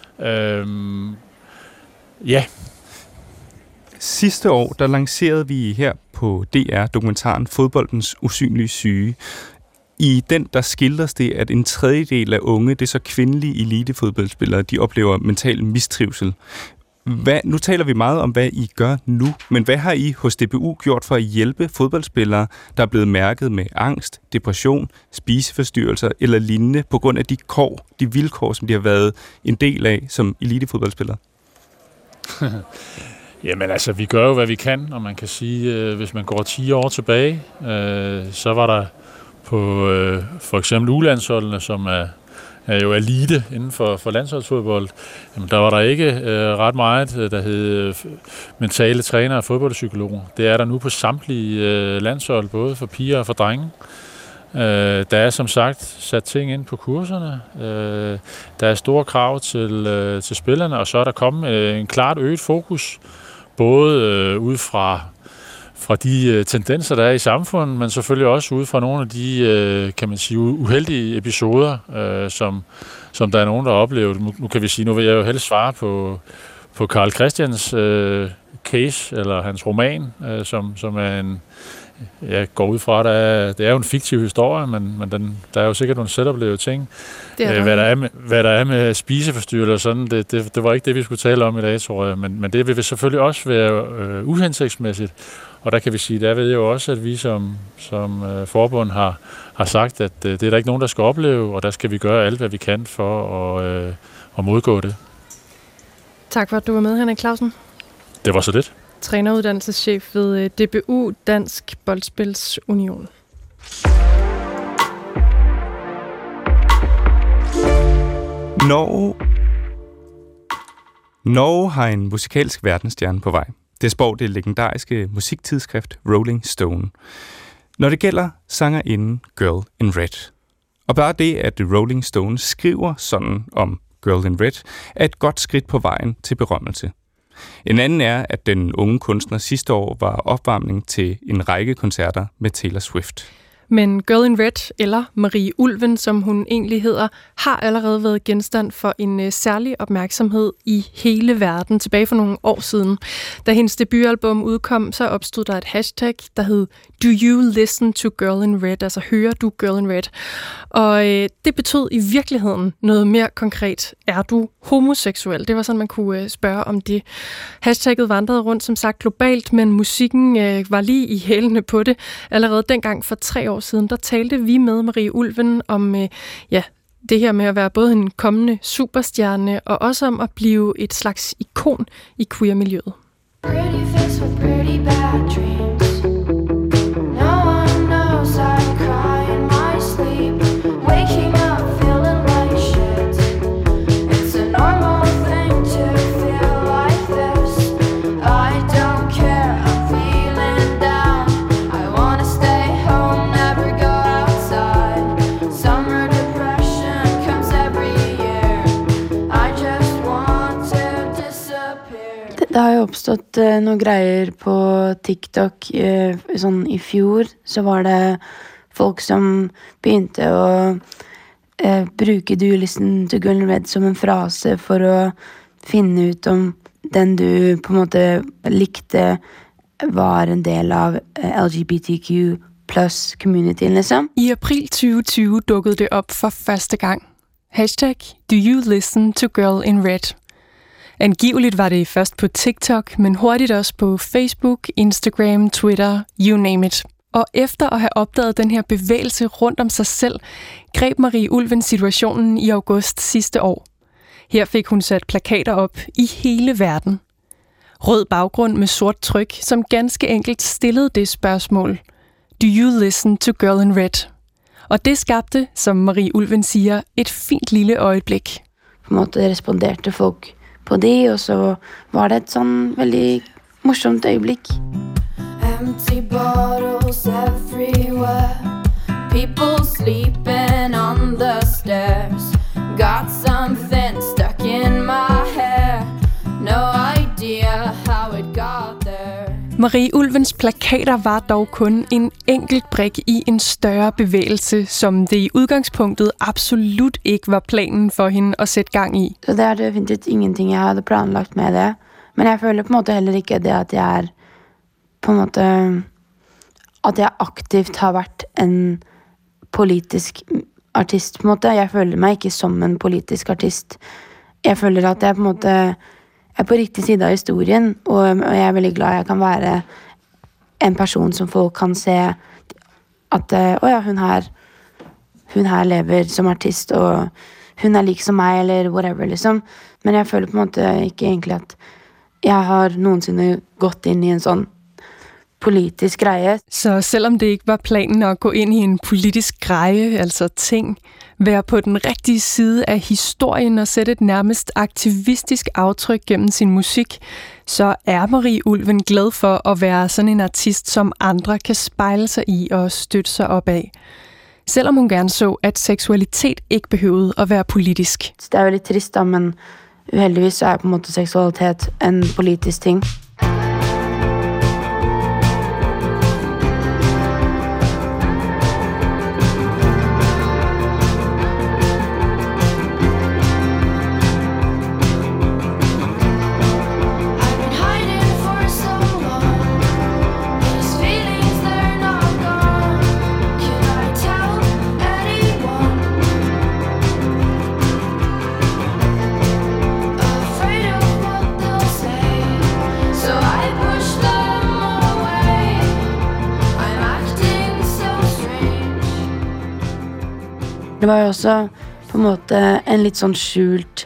Ja. Sidste år, der lancerede vi her på DR dokumentaren Fodboldens usynlige syge. I den, der skildres det, at en tredjedel af unge, det er så kvindelige elitefodboldspillere, de oplever mental mistrivsel. Nu taler vi meget om, hvad I gør nu, men hvad har I hos DBU gjort for at hjælpe fodboldspillere, der er blevet mærket med angst, depression, spiseforstyrrelser eller lignende på grund af de vilkår, som de har været en del af som elitefodboldspillere? Jamen altså, vi gør jo, hvad vi kan, og man kan sige, hvis man går 10 år tilbage, så var der på for eksempel U-landsholdene, som er jo elite inden for landsholdsfodbold, jamen, der var der ikke ret meget, der hed mentale trænere og fodboldpsykologer. Det er der nu på samtlige landshold, både for piger og for drenge. Der er som sagt sat ting ind på kurserne. Der er store krav til spillerne, og så er der kommet en klart øget fokus, både ud fra de tendenser, der er i samfundet, men selvfølgelig også ud fra nogle af de, kan man sige, uheldige episoder, som der er nogen, der har oplevet. Nu kan vi sige, nu vil jeg jo helst svare på Carl Christians case, eller hans roman, som er en... Jeg går ud fra, det er jo en fiktiv historie, men der er jo sikkert nogle selvoplevede ting. Hvad der er med spiseforstyrrelser og sådan, det var ikke det, vi skulle tale om i dag, tror jeg. Men det vil selvfølgelig også være uhensigtsmæssigt. Og der kan vi sige, der ved jeg jo også, at vi som forbund har sagt, at det er der ikke nogen, der skal opleve, og der skal vi gøre alt, hvad vi kan for at modgå det. Tak for, at du var med, Henrik Clausen. Det var så lidt. Træneruddannelseschef ved DBU, Dansk Boldspils-Union. Norge har en musikalsk verdensstjerne på vej. Det spår det legendariske musiktidsskrift Rolling Stone. Når det gælder sangerinden Girl in Red. Og bare det, at Rolling Stone skriver sådan om Girl in Red, er et godt skridt på vejen til berømmelse. En anden er, at den unge kunstner sidste år var opvarmning til en række koncerter med Taylor Swift. Men Girl in Red, eller Marie Ulven, som hun egentlig hedder, har allerede været genstand for en særlig opmærksomhed i hele verden tilbage for nogle år siden. Da hendes debutalbum udkom, så opstod der et hashtag, der hed Do You Listen to Girl in Red? Altså hører du Girl in Red? Og det betød i virkeligheden noget mere konkret. Er du homoseksuel? Det var sådan, man kunne spørge om det. Hashtagget vandrede rundt, som sagt, globalt, men musikken var lige i hælene på det. Allerede dengang for 3 år siden, der talte vi med Marie Ulven om det her med at være både en kommende superstjerne, og også om at blive et slags ikon i queer-miljøet. Pretty face with pretty bad dreams. No one knows I cry in my sleep. Waking up feeling like shit. It's a normal thing to feel like this. I don't care, I'm feeling down. I wanna stay home, never go outside. Summer depression comes every year. I just want to disappear. Det har jo oppstått noen greier på TikTok. Sånn i fjor så var det folk som begynte å bruke Do You Listen to Girl in Red som en frase for å finne ut om den du på en måte likte var en del av LGBTQ plus communityen, liksom. I april 2020 dukkede det op for første gang. Hashtag Do You Listen to Girl in Red. Angiveligt var det først på TikTok, men hurtigt også på Facebook, Instagram, Twitter, you name it. Og efter at have opdaget den her bevægelse rundt om sig selv, greb Marie Ulven situationen i august sidste år. Her fik hun sat plakater op i hele verden. Rød baggrund med sort tryk, som ganske enkelt stillede det spørgsmål. Do you listen to Girl in Red? Og det skabte, som Marie Ulven siger, et fint lille øjeblik. På en måte responderte folk på det, og så var det et sånn veldig morsomt øyeblikk. Empty bottles everywhere. People sleeping on the stairs. Got something stuck in my hair. No idea how it got there. Marie Ulvens plakater var dog kun en enkelt brik i en større bevægelse, som det i udgangspunktet absolut ikke var planen for hende at sætte gang i. Så det er definitivt ingenting, jeg havde planlagt med det. Men jeg føler på en måte heller ikke det, at jeg er på en måte at jeg aktivt har vært en politisk artist på en måte. Jeg føler meg ikke som en politisk artist. Jeg føler at jeg på en måte er på riktig side av historien, og jeg er veldig glad jeg kan være en person som folk kan se at hun her lever som artist, og hun er lik som meg, eller whatever, liksom. Men jeg føler på en måte ikke egentlig at jeg har noensinne gått inn i en sånn politisk greie. Så selvom det ikke var planen at gå ind i en politisk greie, altså ting, være på den rigtige side af historien og sætte et nærmest aktivistisk aftryk gennem sin musik, så er Marie Ulven glad for at være sådan en artist, som andre kan spejle sig i og støtte sig op af. Selvom hun gerne så, at seksualitet ikke behøvede at være politisk. Det er jo lidt trist, da, men uheldigvis så er på en måte seksualitet en politisk ting. Det var jo også på en måte en litt sånn skjult,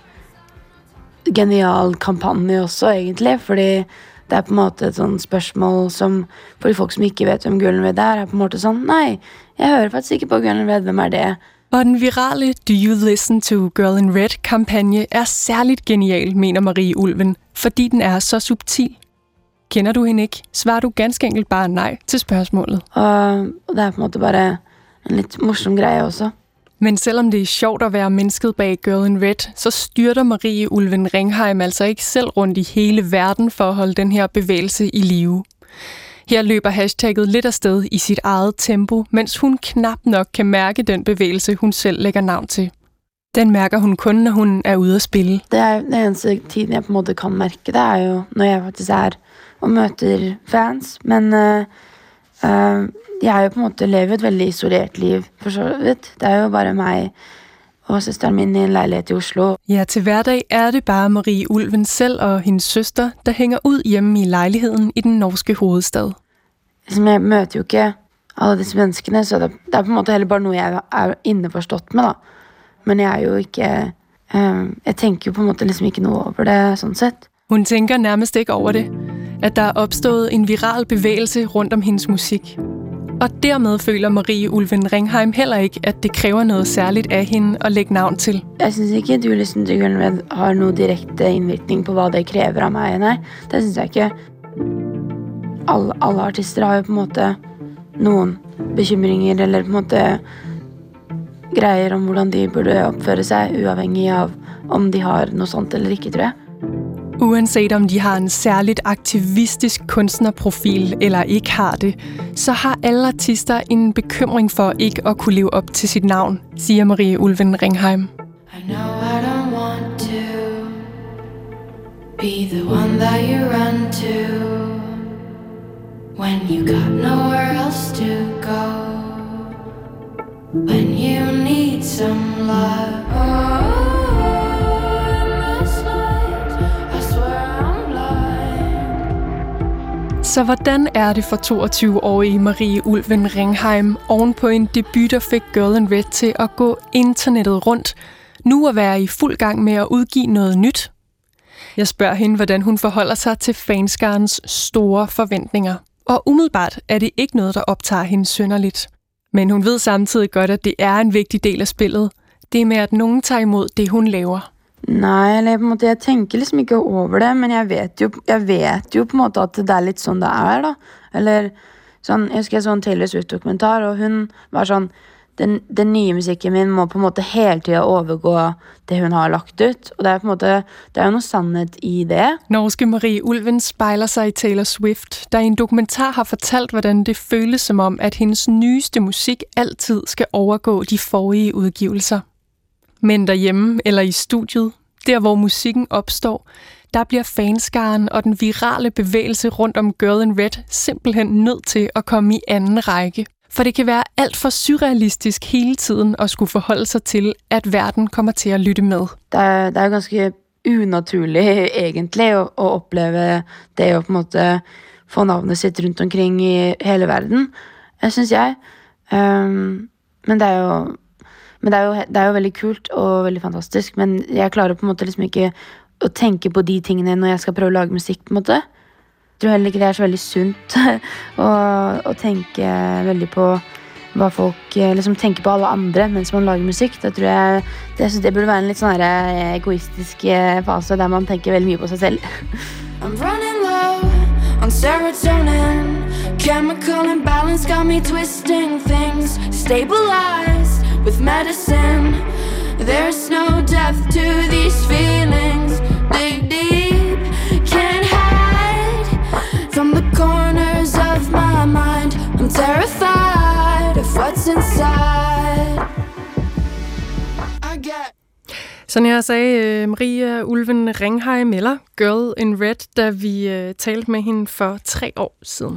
genial kampanje også, egentlig, fordi det på en måte et sånt spørsmål som, for de folk som ikke vet hvem Girl in Red er på en måte sånn, nei, jeg hører faktisk ikke på Girl in Red, hvem er det? Og den virale Do You Listen to Girl in Red-kampagne er særligt genial, mener Marie Ulven, fordi den er så subtil. Kender du hende ikke? Svarer du ganske enkelt bare nej til spørgsmålet. Og det er på en måte bare en lidt morsom greie også. Men selvom det er sjovt at være mennesket bag Girl in Red, så styrter Marie Ulven Ringheim altså ikke selv rundt i hele verden for at holde den her bevægelse i live. Her løber hashtagget lidt afsted i sit eget tempo, mens hun knap nok kan mærke den bevægelse, hun selv lægger navn til. Den mærker hun kun, når hun er ude at spille. Det er den eneste tiden, jeg på en måte kan mærke det, er jo, når jeg faktisk er og møter fans. Men jeg er jo på en måte lever et veldig isoleret liv, for så vidt. Det er jo bare mig og søsteren min i en lejlighed i Oslo. Ja, til hverdag er det bare Marie Ulven selv og hendes søster, der hænger ud hjemme i lejligheden i den norske hovedstad. Som jeg møter jo ikke alle disse menneskene, så det er på en måte heller bare noe jeg er inneforstått med, da. Men jeg er jo ikke... jeg tænker jo på en måte liksom ikke noe over det, sådan set. Hun tænker nærmest ikke over det, at der er opstået en viral bevægelse rundt om hendes musik. Og dermed føler Marie Ulven Ringheim heller ikke, at det kræver noget særligt af hende at lægge navn til. Jeg synes ikke, at Do You Listen to Girl in Red har nogen direkte indvirkning på, hvad det kræver af mig. Nej, det synes jeg ikke. Alle artister har jo på en måte nogen bekymringer, eller på en måte greier om hvordan de burde opføre sig, uafhængig af om de har noget sånt eller ikke, tror jeg. Uanset om de har en særligt aktivistisk kunstnerprofil eller ikke har det, så har alle artister en bekymring for ikke at kunne leve op til sit navn, siger Marie Ulven Ringheim. I know I don't want to be the one that you run to when you got nowhere else to go, when you need some love. Så hvordan er det for 22-årige Marie Ulven Ringheim oven på en debut, der fik Girl in Red til at gå internettet rundt, nu at være i fuld gang med at udgive noget nyt? Jeg spørger hende, hvordan hun forholder sig til fanskarens store forventninger. Og umiddelbart er det ikke noget, der optager hende synderligt. Men hun ved samtidig godt, at det er en vigtig del af spillet. Det er med, at nogen tager imod det, hun laver. Nej, eller på en måte, jeg tænker liksom ikke over det, men jeg vet jo på en måte, at det er lidt sådan, det er, da. Eller, sånn, jeg husker jeg så en Taylor Swift-dokumentar, og hun var sånn, den nye musikken min må på en måte hele tiden overgå det hun har lagt ut, og det er på en måte, det er jo noe sannhet i det. Norske Marie Ulven spejler sig i Taylor Swift, der i en dokumentar har fortalt, hvordan det føles som om, at hendes nyeste musik altid skal overgå de forrige udgivelser. Men derhjemme eller i studiet, der hvor musikken opstår, der bliver fanskaren og den virale bevægelse rundt om Girl in Red simpelthen nødt til at komme i anden række. For det kan være alt for surrealistisk hele tiden at skulle forholde sig til, at verden kommer til at lytte med. Det er ganske unaturligt egentlig at opleve det og på en måte få navnet sitt rundt omkring i hele verden, synes jeg. Men det er jo veldig kult og veldig fantastisk, men jeg klarer på en måte liksom ikke å tenke på de tingene når jeg skal prøve å lage musikk på en måte. Jeg tror heller ikke det er så veldig sunt å tenke veldig på hva folk liksom tenker på alle andre mens man lager musikk. Da tror jeg det burde være en litt sånn her egoistisk fase der man tenker veldig mye på seg selv. I'm running low on serotonin, chemical imbalance got me twisting things, stabilized with medicine. There's no depth to these feelings, dig deep, can't hide from the corners of my mind. I'm terrified of what's inside. Sådan her sagde Marie Ulven Ringheim eller Girl in Red, da vi talte med hende for 3 år siden.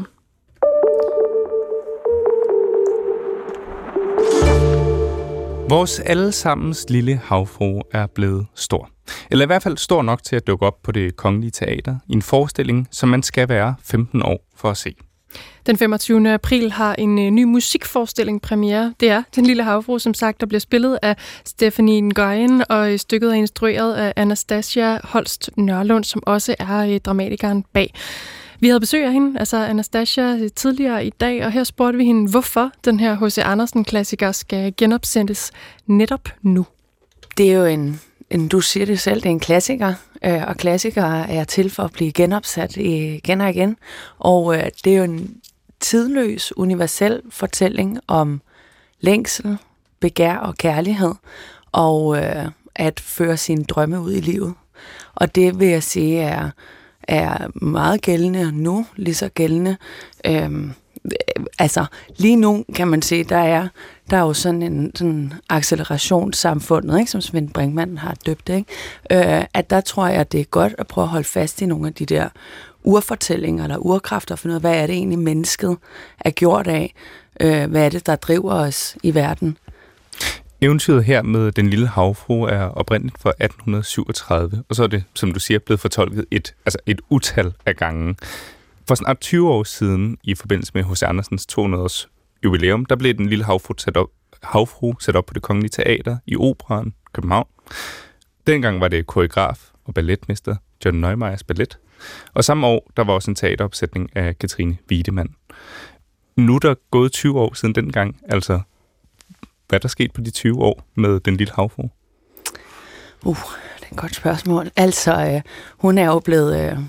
Vores allesammens lille havfrue er blevet stor. Eller i hvert fald stor nok til at dukke op på Det Kongelige Teater i en forestilling, som man skal være 15 år for at se. Den 25. april har en ny musikforestilling premiere. Det er Den lille havfrue, som sagt, der bliver spillet af Stephanie Nguyen, og stykket er instrueret af Anastasia Holst Nørlund, som også er dramatikeren bag. Vi havde besøg af hende, altså Anastasia, tidligere i dag, og her spurgte vi hende, hvorfor den her H.C. Andersen-klassiker skal genopsættes netop nu. Det er jo du siger det selv, det er en klassiker, og klassikere er til for at blive genopsat igen og igen. Og det er jo en tidløs, universel fortælling om længsel, begær og kærlighed, og at føre sine drømme ud i livet. Og det vil jeg sige er meget gældende nu, lige så gældende. Altså lige nu kan man se, der er jo sådan en accelerationssamfundet, ikke, som Svend Brinkmann har døbt, ikke? At der tror jeg, at det er godt at prøve at holde fast i nogle af de der urfortællinger eller urkræfter, for noget, hvad er det egentlig mennesket er gjort af? Hvad er det, der driver os i verden? Eventyret her med Den lille havfrue er oprindeligt fra 1837, og så er det, som du siger, blevet fortolket et utal af gange. For snart 20 år siden, i forbindelse med H.C. Andersens 200-års jubilæum, der blev Den lille havfrue sat op på Det Kongelige Teater i Operaen København. Dengang var det koreograf og balletmester John Neumeyers ballet. Og samme år, der var også en teateropsætning af Katrine Wiedemann. Nu er der gået 20 år siden dengang, altså hvad der skete på de 20 år med Den lille havfrue? Det er et godt spørgsmål. Altså, hun er jo blevet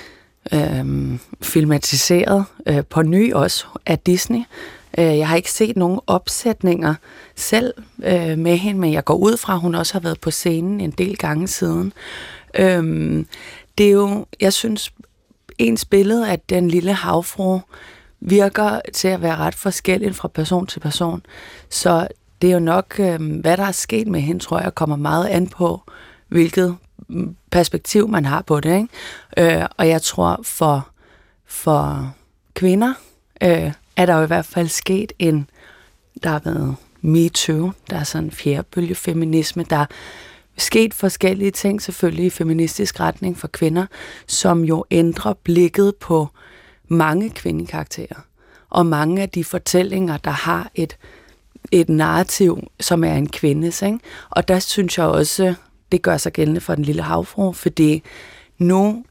filmatiseret på ny også af Disney. Jeg har ikke set nogen opsætninger selv med hende, men jeg går ud fra, at hun også har været på scenen en del gange siden. Det er jo, jeg synes, ens billede af Den lille havfrue virker til at være ret forskelligt fra person til person. Så det er jo nok, hvad der er sket med hende, tror jeg, kommer meget an på, hvilket perspektiv man har på det, ikke? Og jeg tror, for kvinder er der jo i hvert fald sket der har været MeToo, der er sådan en fjerdebølge feminisme, der er sket forskellige ting selvfølgelig i feministisk retning for kvinder, som jo ændrer blikket på mange kvindekarakterer, og mange af de fortællinger, der har et narrativ, som er en kvindes, ikke? Og der synes jeg også, det gør sig gældende for Den lille havfrue, fordi nu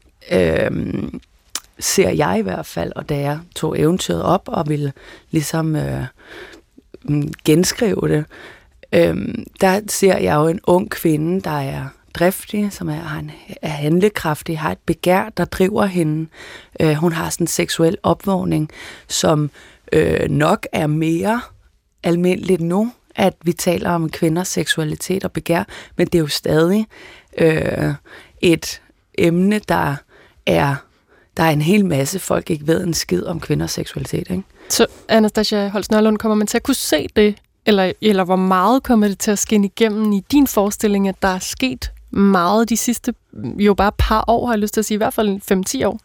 ser jeg i hvert fald, og da jeg tog eventyret op og ville ligesom genskrive det, der ser jeg jo en ung kvinde, der er driftig, som er handlekraftig, har et begær, der driver hende. Hun har sådan en seksuel opvågning, som nok er mere almindeligt nu, at vi taler om kvinders seksualitet og begær, men det er jo stadig et emne, der er en hel masse folk ikke ved en skid om kvinders seksualitet, ikke? Så Anastasia Holst Nørlund, kommer man til at kunne se det, eller hvor meget kommer det til at skinne igennem i din forestilling, at der er sket meget de sidste, jo bare par år, har jeg lyst til at sige, i hvert fald 5-10 år?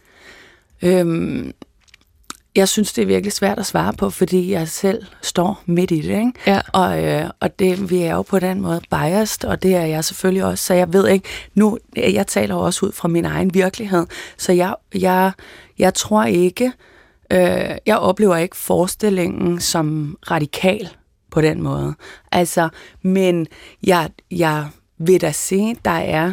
Jeg synes, det er virkelig svært at svare på, fordi jeg selv står midt i det, ikke? Ja. Og vi er jo på den måde biased, og det er jeg selvfølgelig også, så jeg ved ikke, nu, jeg taler også ud fra min egen virkelighed, så jeg tror ikke, jeg oplever ikke forestillingen som radikal på den måde. Altså, men jeg vil da sige, der er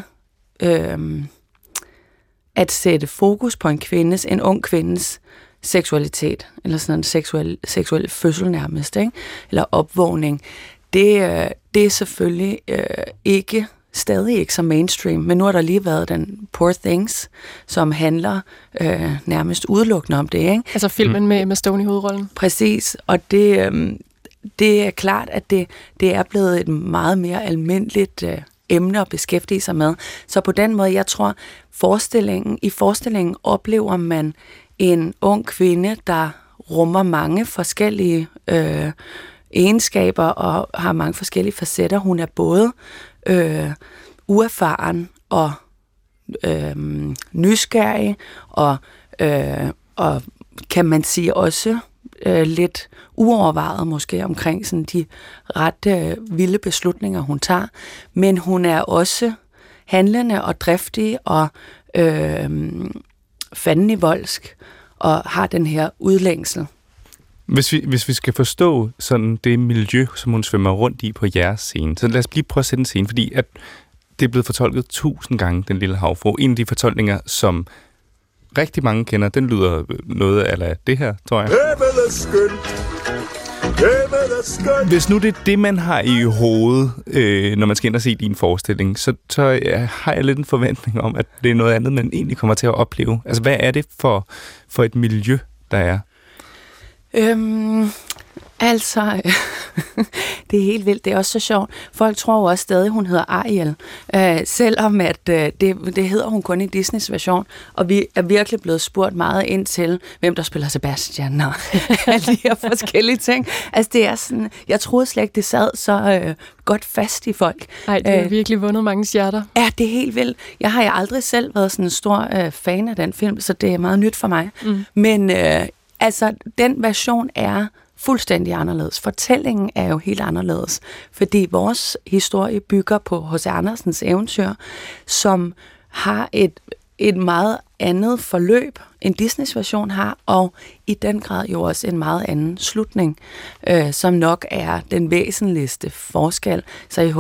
at sætte fokus på en ung kvindes seksualitet, eller sådan en seksuel fødsel nærmest, ikke? Eller opvågning, det er selvfølgelig stadig ikke så mainstream, men nu har der lige været den Poor Things, som handler nærmest udelukkende om det, ikke? Altså filmen med Stone i hovedrollen. Præcis, og det er klart, at det er blevet et meget mere almindeligt emne at beskæftige sig med. Så på den måde, jeg tror, i forestillingen oplever man en ung kvinde, der rummer mange forskellige egenskaber og har mange forskellige facetter. Hun er både uerfaren og nysgerrig og kan man sige også lidt uovervejet måske omkring sådan de ret vilde beslutninger, hun tager. Men hun er også handlende og driftig og fandenivoldsk og har den her udlængsel. Hvis vi skal forstå sådan det miljø, som hun svømmer rundt i på jeres scene, så lad os lige prøve at sætte en scene, fordi at det er blevet fortolket 1000 gange, Den Lille Havfrue. En af de fortolkninger, som rigtig mange kender, den lyder noget af det her, tror jeg. Hvis nu det er det, man har i hovedet, når man skal ind og se din forestilling, så har jeg lidt en forventning om, at det er noget andet, man egentlig kommer til at opleve. Altså, hvad er det for et miljø, der er? Det er helt vildt. Det er også så sjovt. Folk tror jo også stadig, hun hedder Ariel. Selvom at det hedder hun kun i Disneys version. Og vi er virkelig blevet spurgt meget ind til, hvem der spiller Sebastian og alle de her forskellige ting. Altså det er sådan, jeg troede slet ikke, det sad så godt fast i folk. Nej, det har virkelig vundet mange hjerter. Ja, det er helt vildt. Jeg har aldrig selv været sådan en stor fan af den film, så det er meget nyt for mig. Men den version er fuldstændig anderledes. Fortællingen er jo helt anderledes, fordi vores historie bygger på H.C. Andersens eventyr, som har et meget andet forløb, end Disneys version har, og i den grad jo også en meget anden slutning, som nok er den væsentligste forskel. Så i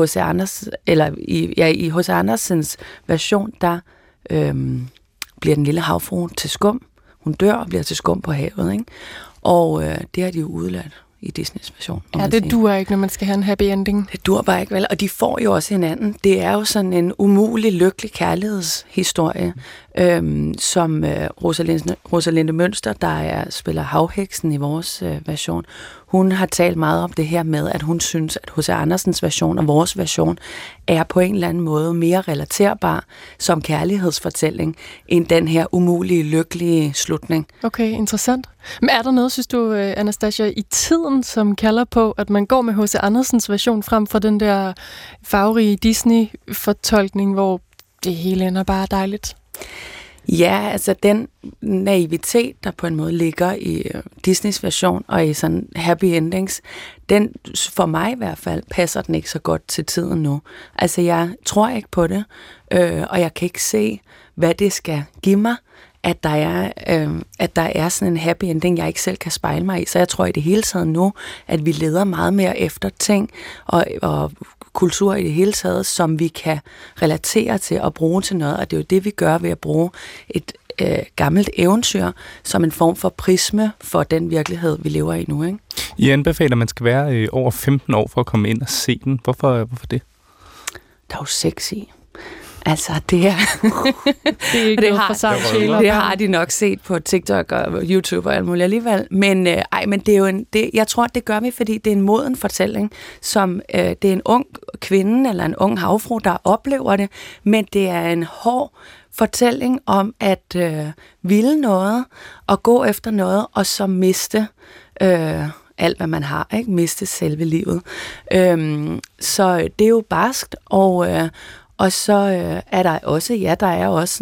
H.C. Andersens version, der bliver Den Lille Havfrue til skum. Hun dør og bliver til skum på havet, ikke? Og det har de jo udladt i Disneys version. Ja, det duer ikke, når man skal have en happy ending. Det duer bare ikke, vel? Og de får jo også hinanden. Det er jo sådan en umulig, lykkelig kærlighedshistorie, som Rosalinde Mønster, der spiller havheksen i vores version, hun har talt meget om det her med, at hun synes, at H.C. Andersens version og vores version er på en eller anden måde mere relaterbar som kærlighedsfortælling, end den her umulige, lykkelige slutning. Okay, interessant. Men er der noget, synes du, Anastasia, i tiden, som kalder på, at man går med H.C. Andersens version frem for den der farverige Disney-fortolkning, hvor det hele ender bare dejligt? Ja, altså den naivitet, der på en måde ligger i Disneys version og i sådan happy endings, den for mig i hvert fald passer den ikke så godt til tiden nu. Altså jeg tror ikke på det, og jeg kan ikke se, hvad det skal give mig, at der er sådan en happy ending, jeg ikke selv kan spejle mig i. Så jeg tror i det hele taget nu, at vi leder meget mere efter ting og kultur i det hele taget, som vi kan relatere til og bruge til noget. Og det er jo det, vi gør ved at bruge et gammelt eventyr som en form for prisme for den virkelighed, vi lever i nu, ikke? I anbefaler, at man skal være over 15 år for at komme ind og se den. Hvorfor det? Der er jo sex i. Altså, det er... det er ikke noget for samme sjæler. Det har de nok set på TikTok og YouTube og alt muligt alligevel. Men, men det er jo jeg tror, det gør vi, fordi det er en moden fortælling, som det er en ung kvinde eller en ung havfrue, der oplever det, men det er en hård fortælling om at ville noget og gå efter noget, og så miste alt, hvad man har, ikke? Miste selve livet. Så det er jo barskt, og så er der også, der er også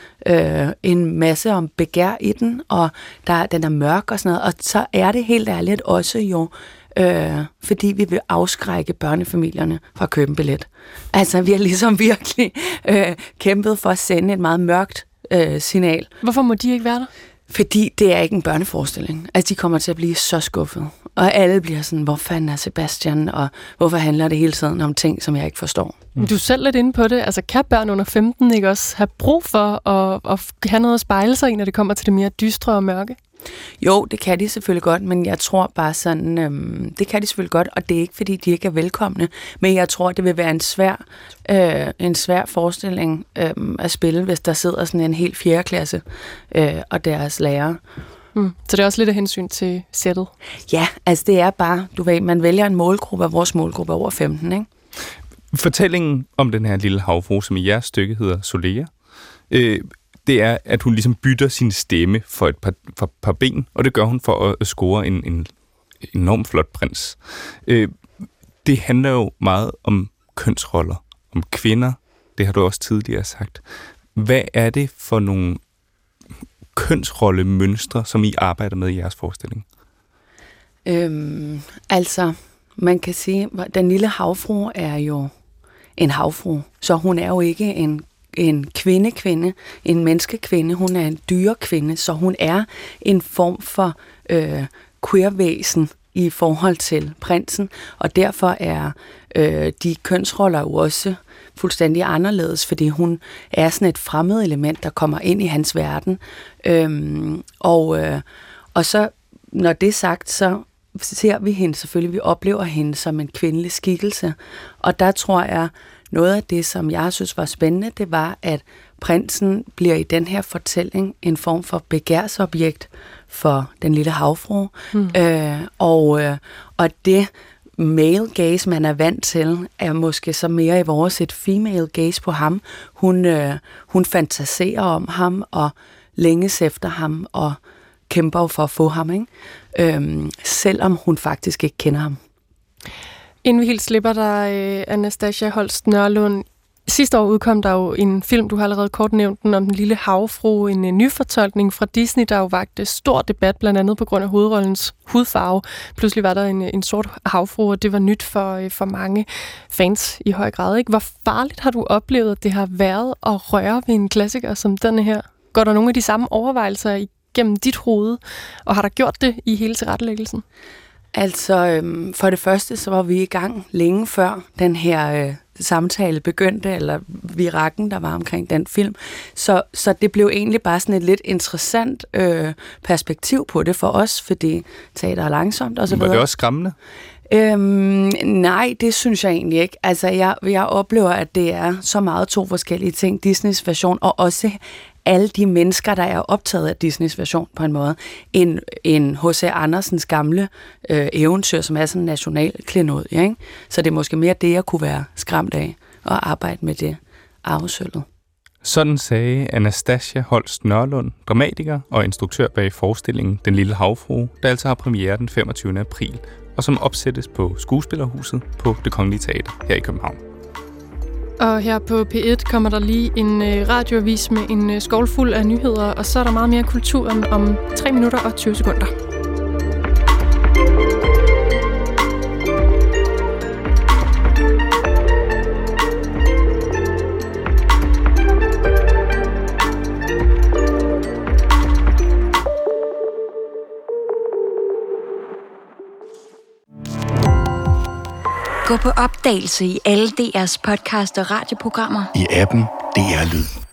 en masse om begær i den, og den er mørk og sådan noget, og så er det helt ærligt også jo, fordi vi vil afskrække børnefamilierne fra at købe en billet. Altså, vi har ligesom virkelig kæmpet for at sende et meget mørkt signal. Hvorfor må de ikke være der? Fordi det er ikke en børneforestilling. Altså, de kommer til at blive så skuffet. Og alle bliver sådan, hvor fanden er Sebastian, og hvorfor handler det hele tiden om ting, som jeg ikke forstår. Du er selv lidt inde på det. Altså, kan børn under 15 ikke også have brug for at have noget at spejle sig i, når det kommer til det mere dystre og mørke? Jo, det kan de selvfølgelig godt, men jeg tror bare sådan, det kan de selvfølgelig godt, og det er ikke, fordi de ikke er velkomne, men jeg tror, det vil være en svær forestilling at spille, hvis der sidder sådan en helt 4. klasse og deres lærere. Så det er også lidt af hensyn til sættet? Ja, altså det er bare, du ved, man vælger en målgruppe, og vores målgruppe er over 15, ikke? Fortællingen om den her lille havfrue, som i jeres stykke hedder Solea, det er, at hun ligesom bytter sin stemme for et par ben, og det gør hun for at score en enormt flot prins. Det handler jo meget om kønsroller, om kvinder. Det har du også tidligere sagt. Hvad er det for nogle kønsrollemønstre, som I arbejder med i jeres forestilling? Altså, man kan sige, at den lille havfrue er jo en havfrue, så hun er jo ikke en en kvinde, en menneskekvinde, hun er en dyrekvinde, så hun er en form for queervæsen i forhold til prinsen, og derfor er de kønsroller jo også fuldstændig anderledes, fordi hun er sådan et fremmed element, der kommer ind i hans verden. Og så, når det er sagt, så ser vi hende selvfølgelig, vi oplever hende som en kvindelig skikkelse, og der tror jeg, noget af det, som jeg synes var spændende, det var, at prinsen bliver i den her fortælling en form for begærsobjekt for den lille havfrue. Og det male gaze, man er vant til, er måske så mere i vores et female gaze på ham. Hun fantaserer om ham og længes efter ham og kæmper jo for at få ham, ikke? Selvom hun faktisk ikke kender ham. Inden vi helt slipper dig, Anastasia Holst Nørlund. Sidste år udkom der jo en film, du har allerede kort nævnt den, om den lille havfrue, en nyfortolkning fra Disney, der jo vagte stor debat, blandt andet på grund af hovedrollens hudfarve. Pludselig var der en sort havfrue, og det var nyt for mange fans i høj grad, ikke? Hvor farligt har du oplevet, at det har været at røre ved en klassiker som denne her? Går der nogle af de samme overvejelser igennem dit hoved, og har der gjort det i hele tilrettelæggelsen? Altså, for det første, så var vi i gang længe før den her samtale begyndte, eller virakken, der var omkring den film. Så det blev egentlig bare sådan et lidt interessant perspektiv på det for os, fordi teater er langsomt og så videre. Var det også skræmmende? Nej, det synes jeg egentlig ikke. Altså, jeg oplever, at det er så meget to forskellige ting. Disneys version, og også alle de mennesker, der er optaget af Disneys version på en måde. En H.C. Andersens gamle eventyr, som er sådan en national klenod, ikke? Så det er måske mere det, jeg kunne være skræmt af, at arbejde med det arvesølvet. Sådan sagde Anastasia Holst Nørlund, dramatiker og instruktør bag forestillingen Den Lille Havfrue, der altså har premiere den 25. april, og som opsættes på Skuespillerhuset på Det Kongelige Teater her i København. Og her på P1 kommer der lige en radioavis med en skål fuld af nyheder, og så er der meget mere kultur om 3 minutter og 20 sekunder. Gå på opdagelse i alle DR's podcast og radioprogrammer. I appen DR Lyd.